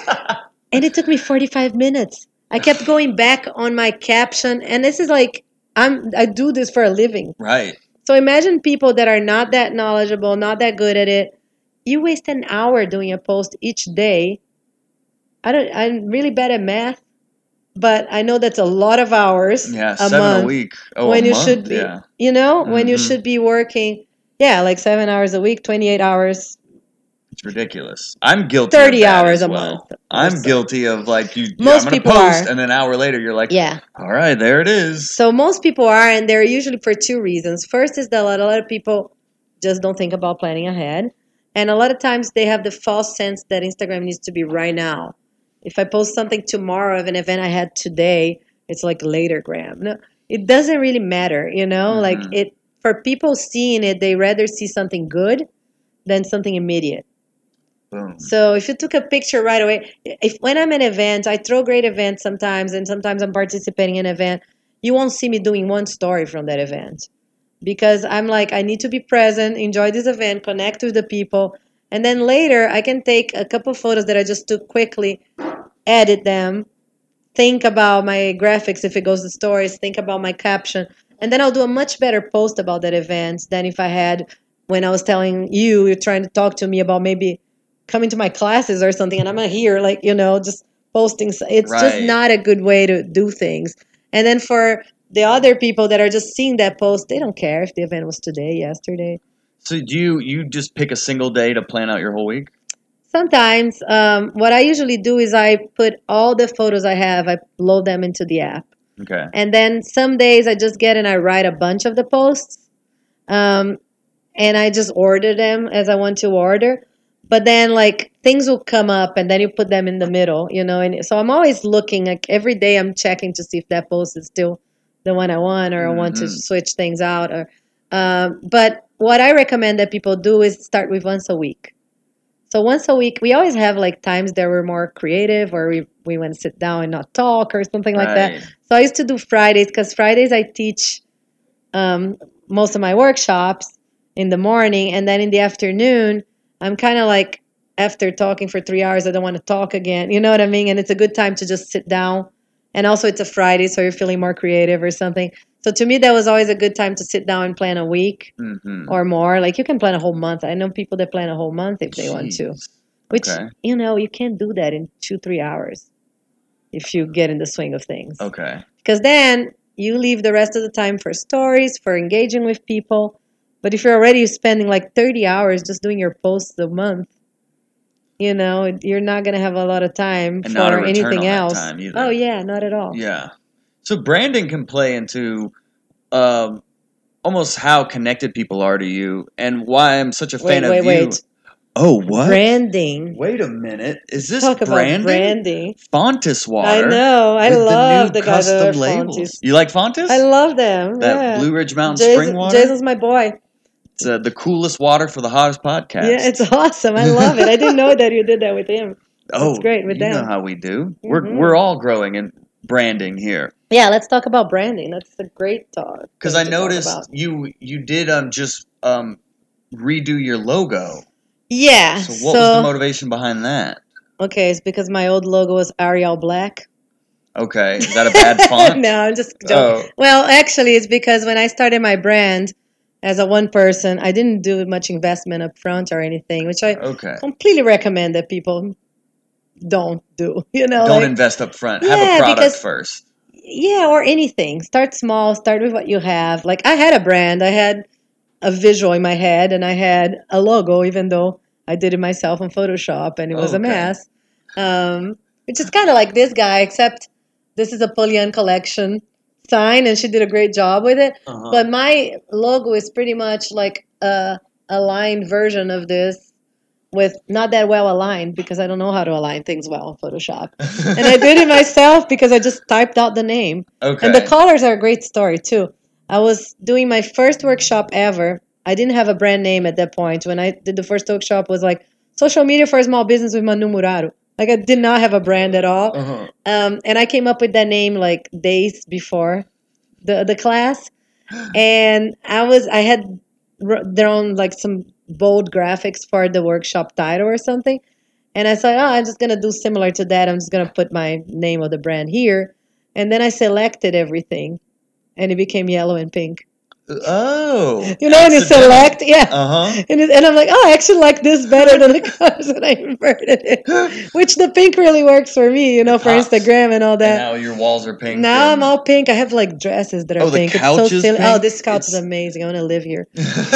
and it took me forty-five minutes. I kept going back on my caption, and this is like I'm I do this for a living. right. So imagine people that are not that knowledgeable, not that good at it. You waste an hour doing a post each day. I don't. I'm really bad at math, but I know that's a lot of hours. Yeah, a seven month a week. Oh, when a you month? should be. Yeah. You know, when you Mhm. should be working. Yeah, like seven hours a week, twenty-eight hours. It's ridiculous. I'm guilty. thirty of that hours as a well. month or I'm so. guilty of like you. Most I'm gonna people post, are. and then an hour later, you're like, Yeah. all right, there it is. So most people are, and they're usually for two reasons. First is that a lot, a lot of people just don't think about planning ahead, and a lot of times they have the false sense that Instagram needs to be right now. If I post something tomorrow of an event I had today, it's like latergram. No, it doesn't really matter, you know. Mhm. Like it for people seeing it, they rather see something good than something immediate. Boom. So if you took a picture right away, if when I'm at an event, I throw great events sometimes, and sometimes I'm participating in an event, you won't see me doing one story from that event because I'm like, I need to be present, enjoy this event, connect with the people, and then later I can take a couple photos that I just took quickly, edit them, think about my graphics if it goes to stories, think about my caption, and then I'll do a much better post about that event than if I had when I was telling you, you're trying to talk to me about maybe coming to my classes or something, and I'm not here, like, you know, just posting. It's just Right. not a good way to do things. And then for the other people that are just seeing that post, they don't care if the event was today, yesterday. So do you you just pick a single day to plan out your whole week? Sometimes um, what I usually do is I put all the photos I have, I load them into the app. Okay. And then some days I just get and I write a bunch of the posts. Um, and I just order them as I want to order. But then like things will come up and then you put them in the middle, you know. And so I'm always looking, like every day I'm checking to see if that post is still the one I want, or I want to Mhm. switch things out. Or um, but what I recommend that people do is start with once a week. So once a week, we always have like times that we're more creative, or we, we want to sit down and not talk or something like that. Right. So I used to do Fridays because Fridays I teach um, most of my workshops in the morning, and then in the afternoon, I'm kind of like, after talking for three hours, I don't want to talk again. You know what I mean? And it's a good time to just sit down. And also it's a Friday, so you're feeling more creative or something. So to me, that was always a good time to sit down and plan a week Mm-hmm. or more. Like you can plan a whole month. I know people that plan a whole month if they want to. Jeez. Which, Okay. you know, you can't do that in two, three hours if you get in the swing of things. Okay. Because then you leave the rest of the time for stories, for engaging with people. But if you're already spending like thirty hours just doing your posts a month, you know, you're not going to have a lot of time And not a for return anything on that else. time either. Oh, yeah, not at all. Yeah. So branding can play into um, almost how connected people are to you and why I'm such a Wait, fan wait, of wait. you. Oh, what? Branding. Wait a minute. Is this Talk branding? about branding. Fontis water. I know. I with love the, new the guys that custom are labels. Fontis. You like Fontis? I love them. That yeah. Blue Ridge Mountain Jason, spring water? Jason's my boy. It's uh, the coolest water for the hottest podcast. Yeah, it's awesome. I love it. I didn't know that you did that with him. oh, That's great with you them. know how we do. Mm-hmm. We're we're all growing in branding here. Yeah, let's talk about branding. That's a great talk. Because I noticed you you did um just um redo your logo. Yeah. So what so, was the motivation behind that? Okay, it's because my old logo was Arial Black. Okay, is that a bad font? No, I'm just joking. Oh. Well, actually, it's because when I started my brand as a one person, I didn't do much investment up front or anything, which I okay. completely recommend that people don't do. You know, don't like, invest up front. Yeah, have a product because, first. Yeah, or anything. Start small. Start with what you have. Like I had a brand. I had a visual in my head, and I had a logo, even though I did it myself on Photoshop, and it was oh, okay. a mess. Um, which is kind of like this guy, except this is a Polian collection sign, and she did a great job with it. Uh-huh. But my logo is pretty much like a aligned version of this, with not that well aligned because I don't know how to align things well in Photoshop. And I did it myself because I just typed out the name. Okay. And the colors are a great story too. I was doing my first workshop ever. I didn't have a brand name at that point. When I did the first workshop, it was like social media for a small business with Manu Muraru. Like I did not have a brand at all. Uh-huh. Um, and I came up with that name like days before the the class. And I was I had drawn like some bold graphics for the workshop title or something. And I said, oh, I'm just going to do similar to that. I'm just going to put my name of the brand here. And then I selected everything. And it became yellow and pink. Oh. You know, when you select, yeah. Uh-huh. And, it, and I'm like, oh, I actually like this better than the colors that I inverted it. Which the pink really works for me, you know, for Instagram and all that. And now your walls are pink. Now and... I'm all pink. I have like dresses that are oh, pink. The couch it's so is silly. pink? Oh, this couch it's... is amazing. I want to live here.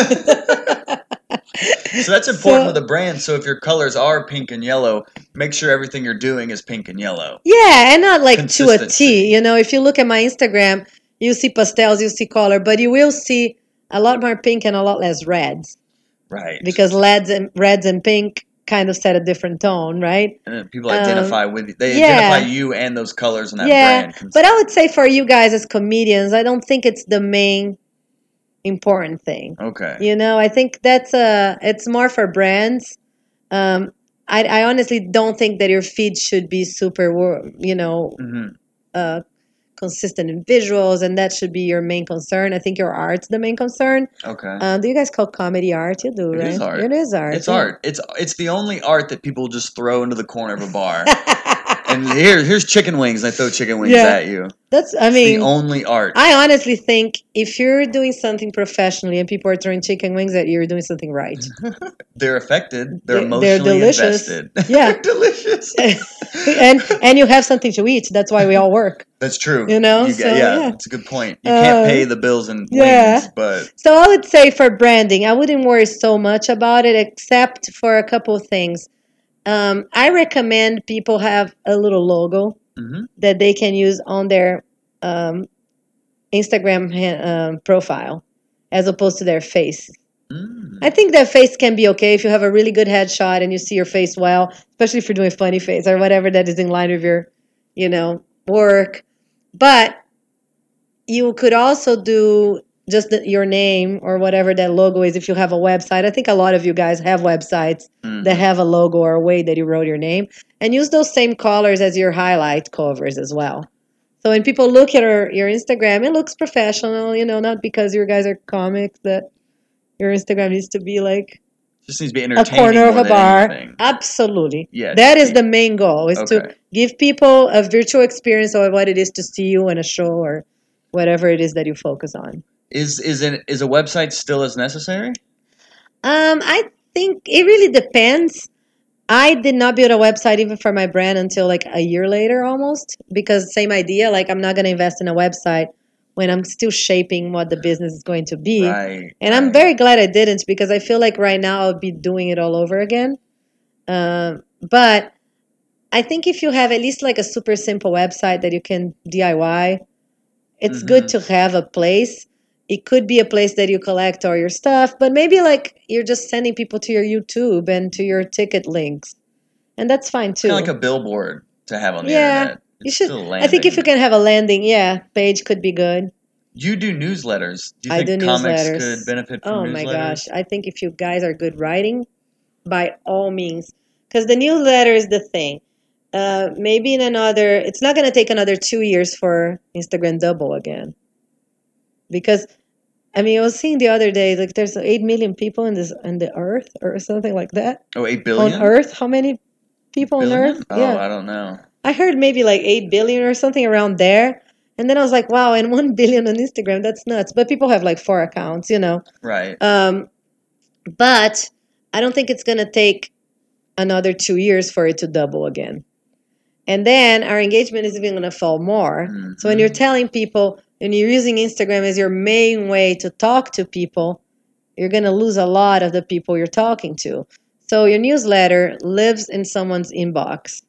So that's important so, with a brand. So if your colors are pink and yellow, make sure everything you're doing is pink and yellow. Yeah, and not like to a T. You know, if you look at my Instagram, you see pastels, you see color, but you will see a lot more pink and a lot less reds. Right. Because reds and reds and pink kind of set a different tone, right? And then people identify um, with they yeah. identify you and those colors and that yeah. brand. Yeah, but I would say for you guys as comedians, I don't think it's the main important thing. Okay. You know, I think that's uh it's more for brands. Um, I I honestly don't think that your feed should be super, you know, mm-hmm. uh, consistent in visuals, and that should be your main concern. I think your art's the main concern. Okay. Um, do you guys call comedy art? You do, it right? It is art. It is art. It's yeah. art. It's it's the only art that people just throw into the corner of a bar. And here, here's chicken wings. I throw chicken wings yeah. at you. That's, I it's mean, the only art. I honestly think if you're doing something professionally and people are throwing chicken wings at you, you're doing something right. They're affected. They're, they're emotionally they're delicious. invested. Yeah, they're delicious. and and you have something to eat. That's why we all work. That's true. You know, you, so, yeah, yeah, it's a good point. You can't uh, pay the bills in yeah. wings, but so I would say for branding, I wouldn't worry so much about it, except for a couple of things. Um, I recommend people have a little logo mm-hmm. that they can use on their um, Instagram um, profile, as opposed to their face. Mm. I think their face can be okay if you have a really good headshot and you see your face well, especially if you're doing funny face or whatever that is in line with your, you know, work. But you could also do just the, your name or whatever that logo is if you have a website. I think a lot of you guys have websites mm-hmm. that have a logo or a way that you wrote your name. And use those same colors as your highlight covers as well. So when people look at our, your Instagram, it looks professional, you know, not because you guys are comics that your Instagram needs to be like just needs to be entertaining a corner of a bar. Anything. Absolutely. Yeah, that is the main goal, is okay. to give people a virtual experience of what it is to see you in a show or whatever it is that you focus on. Is is it is a website still as necessary? Um, I think it really depends. I did not build a website even for my brand until like a year later almost, because same idea, like I'm not going to invest in a website when I'm still shaping what the business is going to be. Right, and right. I'm very glad I didn't, because I feel like right now I'll be doing it all over again. Um, but I think if you have at least like a super simple website that you can D I Y, it's mm-hmm. good to have a place. it could be a place that you collect all your stuff, but maybe like you're just sending people to your YouTube and to your ticket links, and that's fine too. Kind of like a billboard to have on the yeah, internet. It's you should. still I think if you can have a landing, yeah, page could be good. You do newsletters. Do you I think do comics newsletters. could benefit from oh newsletters? my gosh, I think if you guys are good writing, by all means, because the newsletter is the thing. Uh, maybe in another, it's not going to take another two years for Instagram double again. Because, I mean, I was seeing the other day, like there's eight million people in this in the Earth or something like that. Oh, eight billion? On Earth? How many people billion? on Earth? Oh, yeah. I don't know. I heard maybe like eight billion or something around there. And then I was like, wow, and one billion on Instagram, that's nuts. But people have like four accounts, you know. Right. Um, but I don't think it's going to take another two years for it to double again. And then our engagement is even going to fall more. Mm-hmm. So when you're telling people, and you're using Instagram as your main way to talk to people, you're going to lose a lot of the people you're talking to. So your newsletter lives in someone's inbox.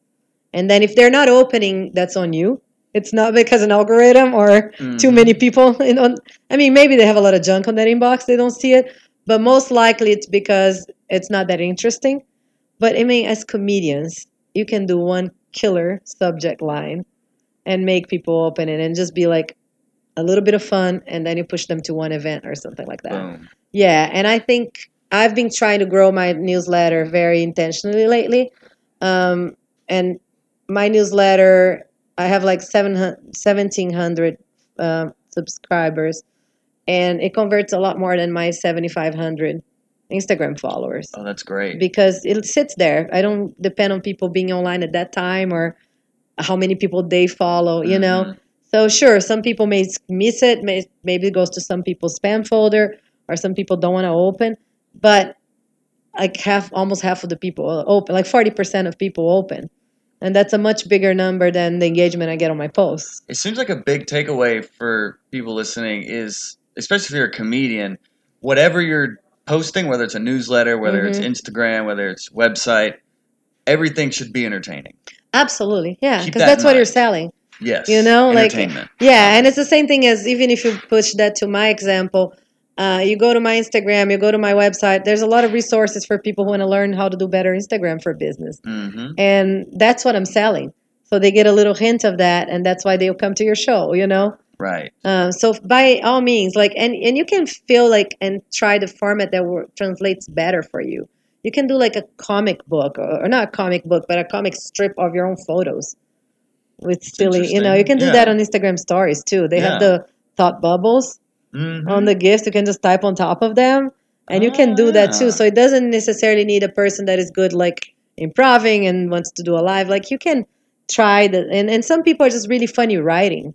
And then if they're not opening, that's on you. It's not because an algorithm or mm-hmm. too many people. In on, I mean, maybe they have a lot of junk on that inbox. They don't see it. But most likely it's because it's not that interesting. But I mean, as comedians, you can do one killer subject line and make people open it and just be like a little bit of fun, and then you push them to one event or something like that. Boom. Yeah, and I think I've been trying to grow my newsletter very intentionally lately. Um, and my newsletter, I have like seventeen hundred uh, subscribers, and it converts a lot more than my seventy-five hundred Instagram followers. Oh, that's great. Because it sits there. I don't depend on people being online at that time or how many people they follow, you mm-hmm. know. So sure, some people may miss it. May, maybe it goes to some people's spam folder, or some people don't want to open. But like half, almost half of the people open, like forty percent of people open. And that's a much bigger number than the engagement I get on my posts. It seems like a big takeaway for people listening is, especially if you're a comedian, whatever you're posting, whether it's a newsletter, whether mm-hmm. it's Instagram, whether it's website, everything should be entertaining. Absolutely, yeah, because that that's what you're selling. Yes, you know, entertainment. Like yeah, and it's the same thing as even if you push that to my example, uh, you go to my Instagram, you go to my website. There's a lot of resources for people who want to learn how to do better Instagram for business, mm-hmm. and that's what I'm selling. So they get a little hint of that, and that's why they'll come to your show. You know. Right. Um, so by all means, like, and, and you can feel like and try the format that work, translates better for you. You can do like a comic book, or, or not a comic book, but a comic strip of your own photos. With silly, you know, you can do yeah. that on Instagram stories too. They yeah. have the thought bubbles mm-hmm. on the gifts. You can just type on top of them, and you can do yeah. that too. So it doesn't necessarily need a person that is good like improving and wants to do a live. Like you can try the, and, and some people are just really funny writing.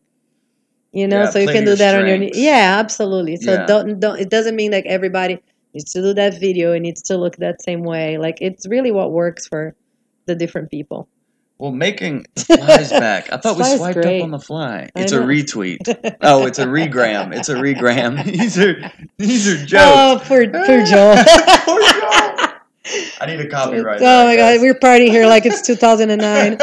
You know, yeah, so you can do that strengths. on your yeah, absolutely. So yeah. don't don't. It doesn't mean like everybody needs to do that video. It needs to look that same way. Like it's really what works for the different people. Well, making the flies back. I thought we swiped great. up on the fly. It's a retweet. Oh, it's a regram. It's a regram. These are these are jokes. Oh, for for Joel. Poor Joel. I need a copyright. Oh that, my guys. God, we're partying here like it's two thousand nine.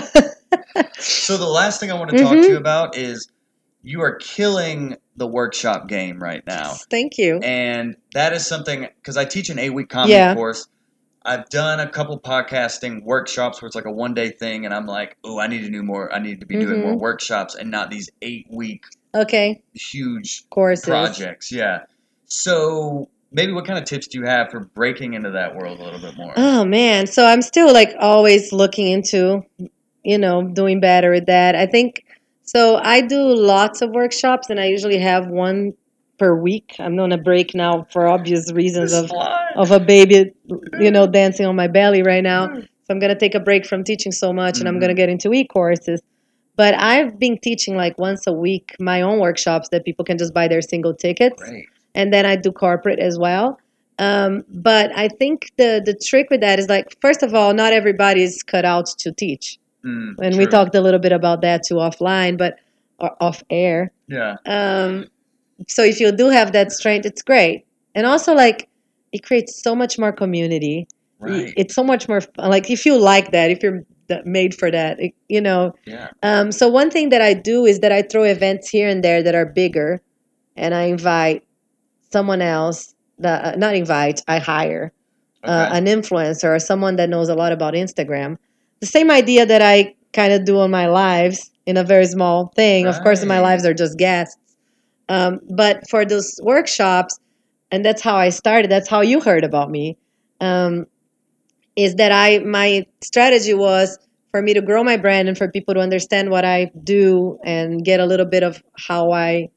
So the last thing I want to talk mm-hmm. to you about is you are killing the workshop game right now. Thank you. And that is something, because I teach an eight-week comedy yeah. course. I've done a couple podcasting workshops where it's like a one-day thing, and I'm like, oh, I need to do more. I need to be mm-hmm. doing more workshops and not these eight-week okay. huge courses. projects. Yeah. So maybe what kind of tips do you have for breaking into that world a little bit more? Oh, man. So I'm still like always looking into, you know, doing better at that. I think... So I do lots of workshops, and I usually have one per week. I'm on a break now for obvious reasons of of a baby, you know, dancing on my belly right now. So I'm going to take a break from teaching so much, mm-hmm. and I'm going to get into e-courses. But I've been teaching like once a week my own workshops that people can just buy their single tickets. Great. And then I do corporate as well. Um, but I think the, the trick with that is like, first of all, not everybody is cut out to teach. Mm, and true. we talked a little bit about that too offline, but or off air. Yeah. Um, so if you do have that strength, it's great. And also, like, it creates so much more community. Right. It's so much more fun. Like, if you like that, if you're made for that, it, you know. Yeah. Um, so one thing that I do is that I throw events here and there that are bigger, and I invite someone else. That, uh, not invite, I hire uh, Okay. an influencer or someone that knows a lot about Instagram. The same idea that I kind of do on my lives in a very small thing. Of course, my Right. lives are just guests. Um, but for those workshops, and that's how I started. That's how you heard about me. Um, is that I my strategy was for me to grow my brand and for people to understand what I do and get a little bit of how I,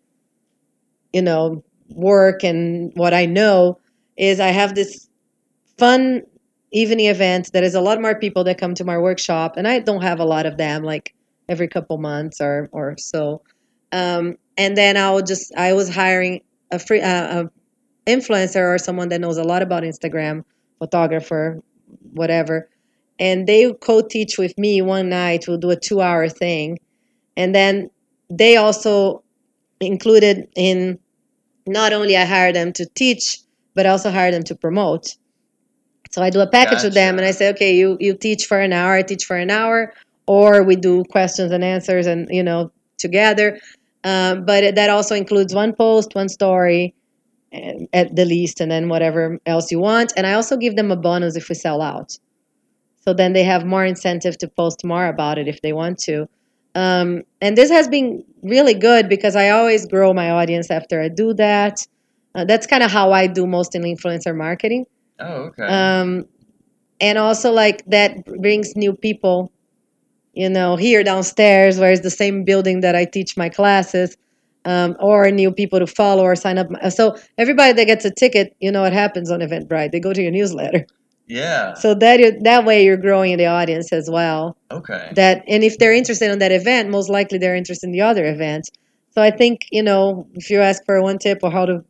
you know, work and what I know. Is I have this fun evening event that is a lot more people that come to my workshop, and I don't have a lot of them, like every couple months or or so. Um, and then I'll just I was hiring a free uh, a influencer or someone that knows a lot about Instagram, photographer, whatever, and they co-teach with me one night. We'll do a two-hour thing, and then they also included in not only I hire them to teach, but I also hire them to promote. So I do a package with them, and I Gotcha. say, okay, you you teach for an hour, I teach for an hour, or we do questions and answers, and you know together. Um, but it, that also includes one post, one story, and, at the least, and then whatever else you want. And I also give them a bonus if we sell out. So then they have more incentive to post more about it if they want to. Um, and this has been really good because I always grow my audience after I do that. Uh, that's kind of how I do most in influencer marketing. Oh, okay. Um, and also like that brings new people, you know, here downstairs, where it's the same building that I teach my classes, um, or new people to follow or sign up. So everybody that gets a ticket, you know what happens on Eventbrite? They go to your newsletter. Yeah. So that you, that way you're growing the audience as well. Okay. That and if they're interested in that event, most likely they're interested in the other events. So I think, you know, if you ask for one tip or how to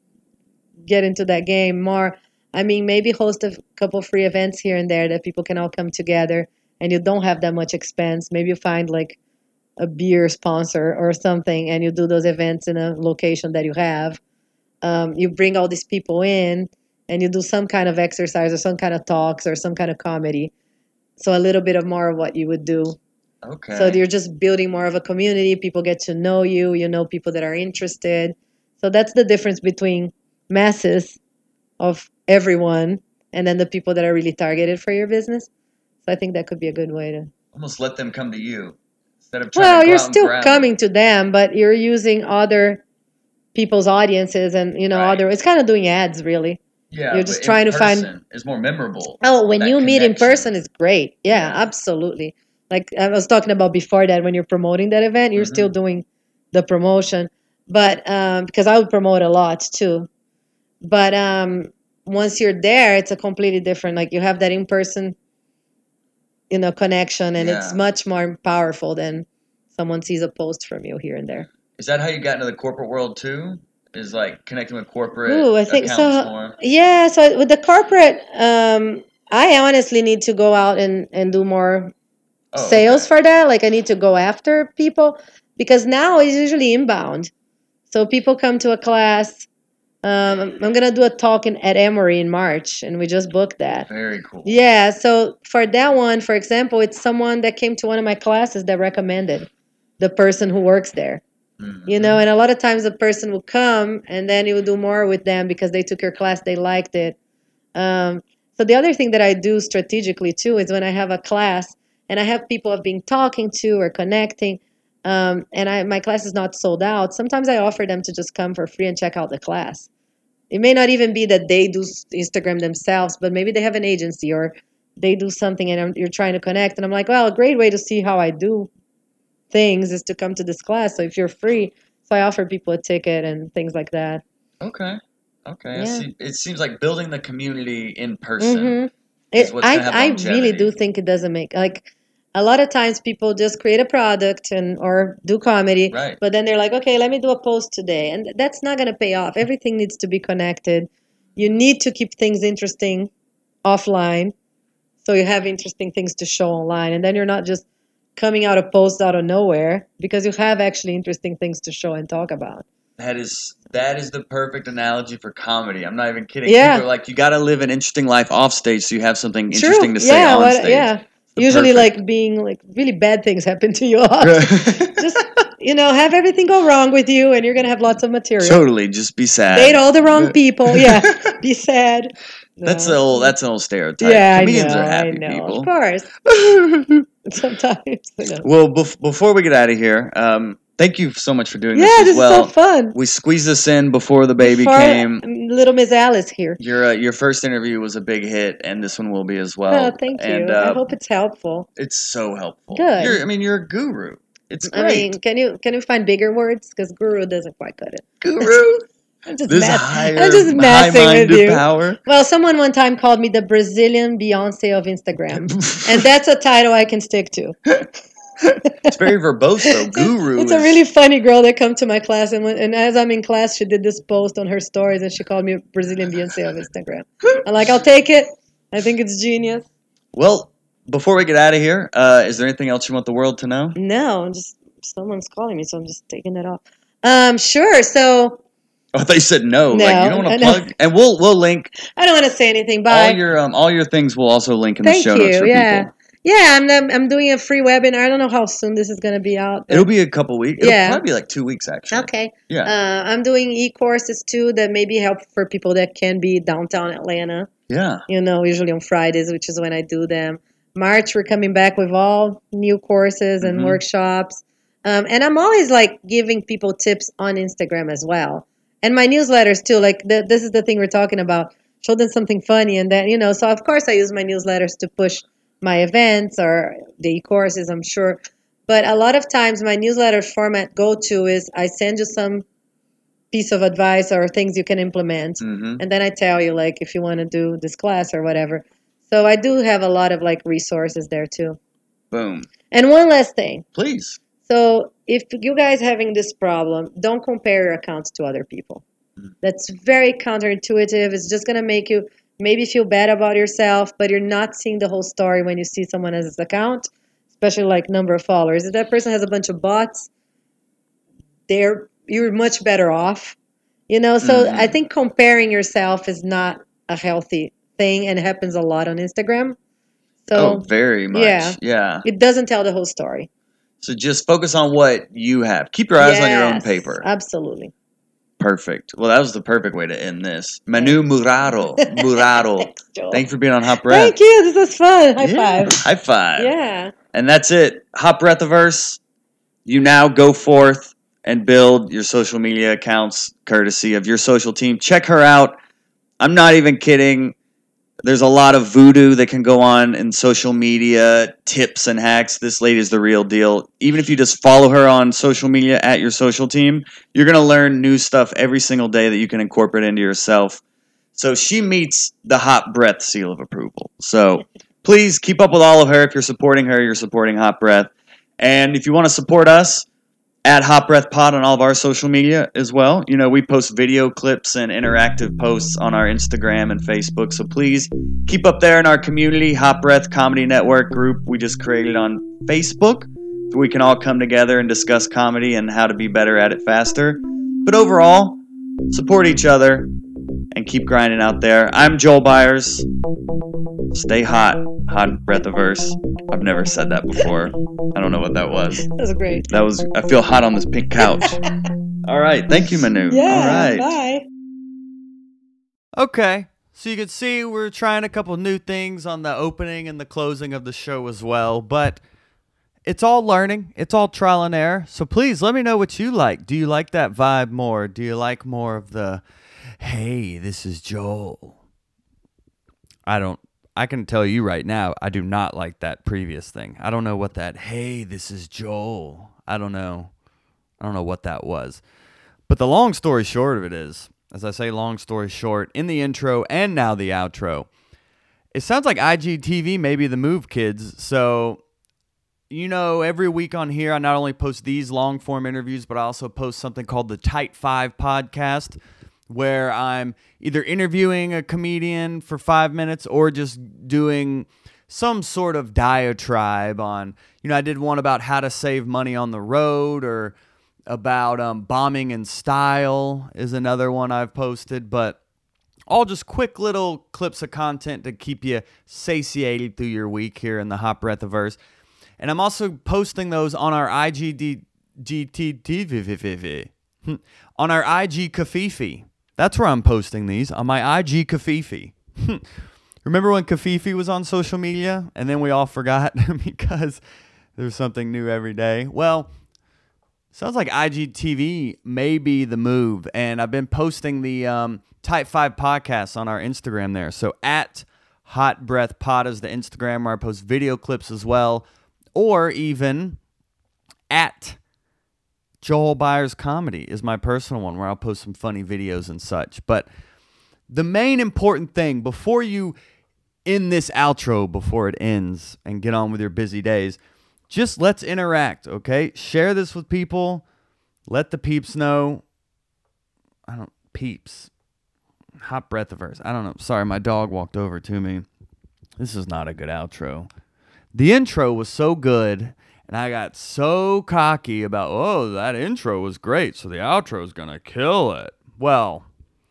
get into that game more, I mean, maybe host a couple free events here and there that people can all come together, and you don't have that much expense. Maybe you find like a beer sponsor or something, and you do those events in a location that you have. Um, you bring all these people in, and you do some kind of exercise or some kind of talks or some kind of comedy. So a little bit of more of what you would do. Okay. So you're just building more of a community. People get to know you. You know people that are interested. So that's the difference between masses of everyone and then the people that are really targeted for your business. So I think that could be a good way to. Almost let them come to you instead of trying Well, to go you're out and still grab coming them. to them, but you're using other people's audiences, and you know Right. other. It's kind of doing ads, really. Yeah, You're but just in trying to find. person is more memorable. Oh, when That you meet in connection. person, it's great. Yeah, Yeah. absolutely. Like I was talking about before that, when you're promoting that event, you're Mhm. still doing the promotion, but um, because I would promote a lot too. But um, once you're there, it's a completely different. Like you have that in person, you know, connection, and it's Yeah. much more powerful than someone sees a post from you here and there. Is that how you got into the corporate world too? Is like connecting with corporate Ooh, I think accounts so. more? Yeah, so with the corporate, um, I honestly need to go out and, and do more Oh, sales okay. for that. Like I need to go after people because now it's usually inbound. So people come to a class. Um, I'm, I'm gonna do a talk in, at Emory in March, and we just booked that. Very cool. Yeah, so for that one, for example, it's someone that came to one of my classes that recommended the person who works there. Mhm. You know, and a lot of times the person will come and then you will do more with them because they took your class, they liked it. Um, so the other thing that I do strategically too is when I have a class and I have people I've been talking to or connecting, um, and I, my class is not sold out, sometimes I offer them to just come for free and check out the class. It may not even be that they do Instagram themselves, but maybe they have an agency or they do something and I'm, you're trying to connect. And I'm like, well, a great way to see how I do things is to come to this class. So if you're free, so I offer people a ticket and things like that. Okay. Okay. I Yeah. see. It seems like building the community in person Mm-hmm. is It, what's going to have I I longevity. really do think it doesn't make like a lot of times people just create a product and or do comedy, Right. but then they're like, okay, let me do a post today, and that's not going to pay off. Everything needs to be connected. You need to keep things interesting offline, so you have interesting things to show online, and then you're not just coming out of posts out of nowhere because you have actually interesting things to show and talk about. That is that is the perfect analogy for comedy. I'm not even kidding. Yeah. People are like, you got to live an interesting life off stage so you have something True. interesting to say yeah, on what, stage. yeah. The Usually, perfect. like being like really bad things happen to you off. Just you know, have everything go wrong with you, and you're gonna have lots of material. Totally, just be sad. Date all the wrong people. Yeah, be sad. No. That's an old. That's an old stereotype. Yeah, Comedians I know, are happy I know, people. Of course. Sometimes. You know. Well, bef- before we get out of here, um, thank you so much for doing yeah, this as this well. is so fun. We squeezed this in before the baby Before came. Little Miss Alice here. Your uh, your first interview was a big hit, and this one will be as well. Oh, thank you. And, uh, I hope it's helpful. It's so helpful. Good. You're, I mean, you're a guru. It's great. I mean, can you can you find bigger words? Because guru doesn't quite cut it. Guru. I'm just, This mess- higher, I'm just messing with high-minded you. power. Well, someone one time called me the Brazilian Beyonce of Instagram, and that's a title I can stick to. It's very verbose, though. Guru. It's is, a really funny girl that come to my class, and when, and as I'm in class, she did this post on her stories, and she called me Brazilian Beyonce of Instagram. I'm like, I'll take it. I think it's genius. Well, before we get out of here, uh, is there anything else you want the world to know? No, I'm just someone's calling me, so I'm just taking that off. Um, sure. So Oh, I thought you said no. No, like you don't want I to know. plug. And we'll we'll link I don't want to say anything. Bye. all your um all your things. We'll also link in Thank the show notes you. for Yeah. people. Yeah, I'm I'm I'm doing a free webinar. I don't know how soon this is going to be out. but- It'll be a couple weeks. It'll Yeah. probably be like two weeks actually. Okay. Yeah. Uh, I'm doing e-courses too that maybe help for people that can be downtown Atlanta. Yeah. You know, usually on Fridays, which is when I do them. March, we're coming back with all new courses and Mhm. workshops. Um, and I'm always like giving people tips on Instagram as well. And my newsletters too. Like the, this is the thing we're talking about. Show them something funny, and then you know. So of course I use my newsletters to push my events or the e-courses. I'm sure, but a lot of times my newsletter format go-to is I send you some piece of advice or things you can implement, Mm-hmm. and then I tell you like if you want to do this class or whatever. So I do have a lot of like resources there too. Boom. And one last thing. Please. So if you guys having this problem, don't compare your accounts to other people. That's very counterintuitive. It's just going to make you maybe feel bad about yourself, but you're not seeing the whole story when you see someone else's account, especially like number of followers. If that person has a bunch of bots, they're you're much better off. You know, so Mhm. I think comparing yourself is not a healthy thing, and it happens a lot on Instagram. So oh, very much. yeah. Yeah. it doesn't tell the whole story. So just focus on what you have. Keep your eyes on your own Yes, paper. Absolutely. Perfect. Well, that was the perfect way to end this. Manu Muraro. Muraro. Thanks, Joel. Thanks for being on Hot Breath. Thank you. This was fun. High Yeah. five. High five. Yeah. And that's it. Hot Breathiverse. You now go forth and build your social media accounts courtesy of your social team. Check her out. I'm not even kidding. There's a lot of voodoo that can go on in social media, tips and hacks. This lady's the real deal. Even if you just follow her on social media at your social team, you're going to learn new stuff every single day that you can incorporate into yourself. So she meets the Hot Breath seal of approval. So please keep up with all of her. If you're supporting her, you're supporting Hot Breath. And if you want to support us, at Hot Breath Pod on all of our social media as well. You know, we post video clips and interactive posts on our Instagram and Facebook. So please keep up there in our community, Hot Breath Comedy Network group we just created on Facebook. So we can all come together and discuss comedy and how to be better at it faster. But overall, support each other and keep grinding out there. I'm Joel Byers. Stay hot, Hot Breathiverse. I've never said that before. I don't know what that was. That was great. That was, I feel hot on this pink couch. All right. Thank you, Manu. Yeah. All right. Bye. Okay. So you can see we're trying a couple new things on the opening and the closing of the show as well, but it's all learning. It's all trial and error. So please let me know what you like. Do you like that vibe more? Do you like more of the, hey, this is Joel? I don't, I can tell you right now, I do not like that previous thing. I don't know what that, hey, this is Joel. I don't know. I don't know what that was. But the long story short of it is, as I say, long story short, in the intro and now the outro, it sounds like I G T V may be the move, kids. So, you know, every week on here, I not only post these long form interviews, but I also post something called the Tight Five podcast, where I'm either interviewing a comedian for five minutes or just doing some sort of diatribe on, you know, I did one about how to save money on the road, or about um, bombing in style is another one I've posted, but all just quick little clips of content to keep you satiated through your week here in the Hot Breathiverse. And I'm also posting those on our I G D, G T T V V V V. On our I G Kafifi. That's where I'm posting these, on my I G Kafifi. Remember when Kafifi was on social media and then we all forgot because there's something new every day? Well, sounds like I G T V may be the move. And I've been posting the um, Type five podcasts on our Instagram there. So at Hot Breath Pod is the Instagram where I post video clips as well. Or even at Joel Byers Comedy is my personal one where I'll post some funny videos and such. But the main important thing before you end this outro, before it ends and get on with your busy days, just let's interact, okay? Share this with people. Let the peeps know. I don't, peeps. Hot Breathiverse. I don't know. Sorry, my dog walked over to me. This is not a good outro. The intro was so good, and I got so cocky about, oh, that intro was great, so the outro is going to kill it. Well,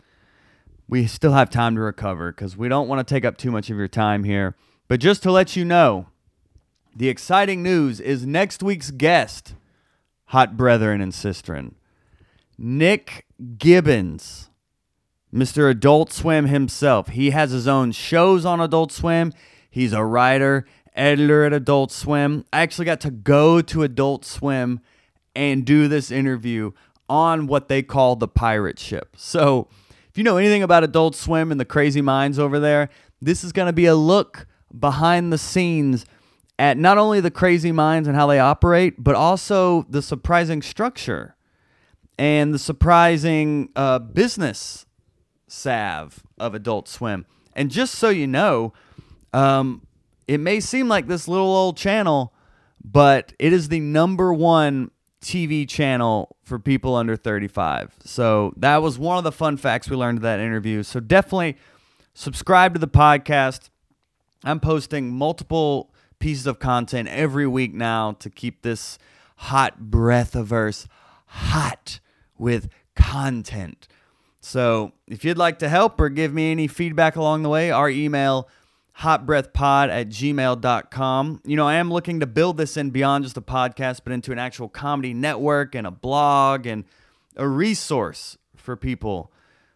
we still have time to recover because we don't want to take up too much of your time here. But just to let you know, the exciting news is next week's guest, Hot Brethren and Sistren, Nick Gibbons. Mister Adult Swim himself. He has his own shows on Adult Swim. He's a writer, editor at Adult Swim. I actually got to go to Adult Swim and do this interview on what they call the pirate ship. So if you know anything about Adult Swim and the crazy minds over there, this is going to be a look behind the scenes at not only the crazy minds and how they operate, but also the surprising structure and the surprising uh, business salve of Adult Swim. And just so you know, um, it may seem like this little old channel, but it is the number one T V channel for people under thirty-five. So that was one of the fun facts we learned in that interview. So definitely subscribe to the podcast. I'm posting multiple pieces of content every week now to keep this Hot Breathiverse hot with content. So if you'd like to help or give me any feedback along the way, our email, hotbreathpod at gmail dot com. You know, I am looking to build this in beyond just a podcast, but into an actual comedy network and a blog and a resource for people.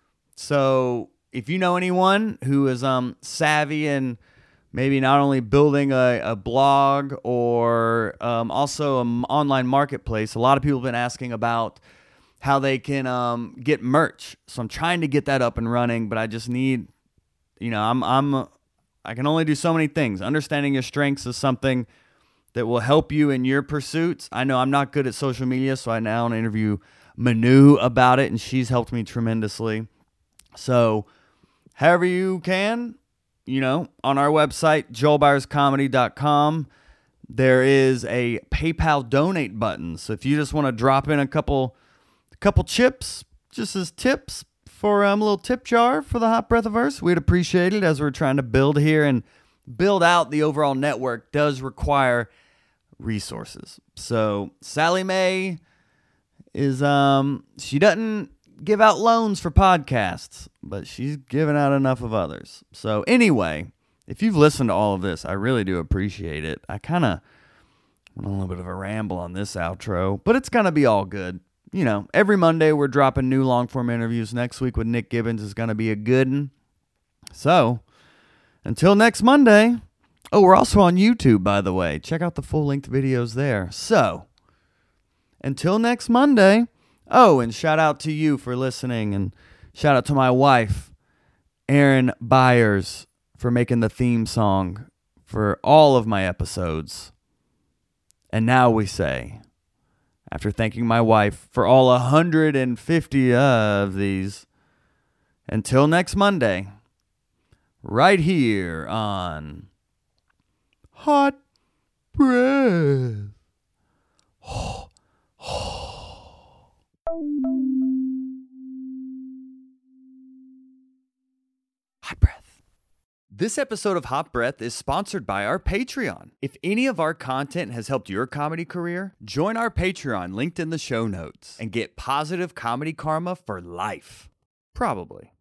So if you know anyone who is um, savvy and maybe not only building a, a blog or um, also an online marketplace, a lot of people have been asking about how they can um, get merch. So I'm trying to get that up and running, but I just need, you know, I'm, I'm, I can only do so many things. Understanding your strengths is something that will help you in your pursuits. I know I'm not good at social media, so I now interview Manu about it, and she's helped me tremendously. So however you can, you know, on our website, joel byers comedy dot com, there is a PayPal donate button. So if you just want to drop in a couple couple chips, just as tips for um, a little tip jar for the Hot Breathiverse, we'd appreciate it as we're trying to build here and build out the overall network does require resources. So Sally Mae is, um, she doesn't give out loans for podcasts, but she's given out enough of others. So anyway, if you've listened to all of this, I really do appreciate it. I kind of went a little bit of a ramble on this outro, but it's going to be all good. You know, every Monday we're dropping new long-form interviews. Next week with Nick Gibbons is going to be a good one. So, until next Monday. Oh, we're also on YouTube, by the way. Check out the full-length videos there. So, until next Monday. Oh, and shout out to you for listening. And shout out to my wife, Erin Byers, for making the theme song for all of my episodes. And now we say, after thanking my wife for all one hundred fifty of these, until next Monday, right here on Hot Breath. Hot Breath. This episode of Hot Breath is sponsored by our Patreon. If any of our content has helped your comedy career, join our Patreon linked in the show notes and get positive comedy karma for life. Probably.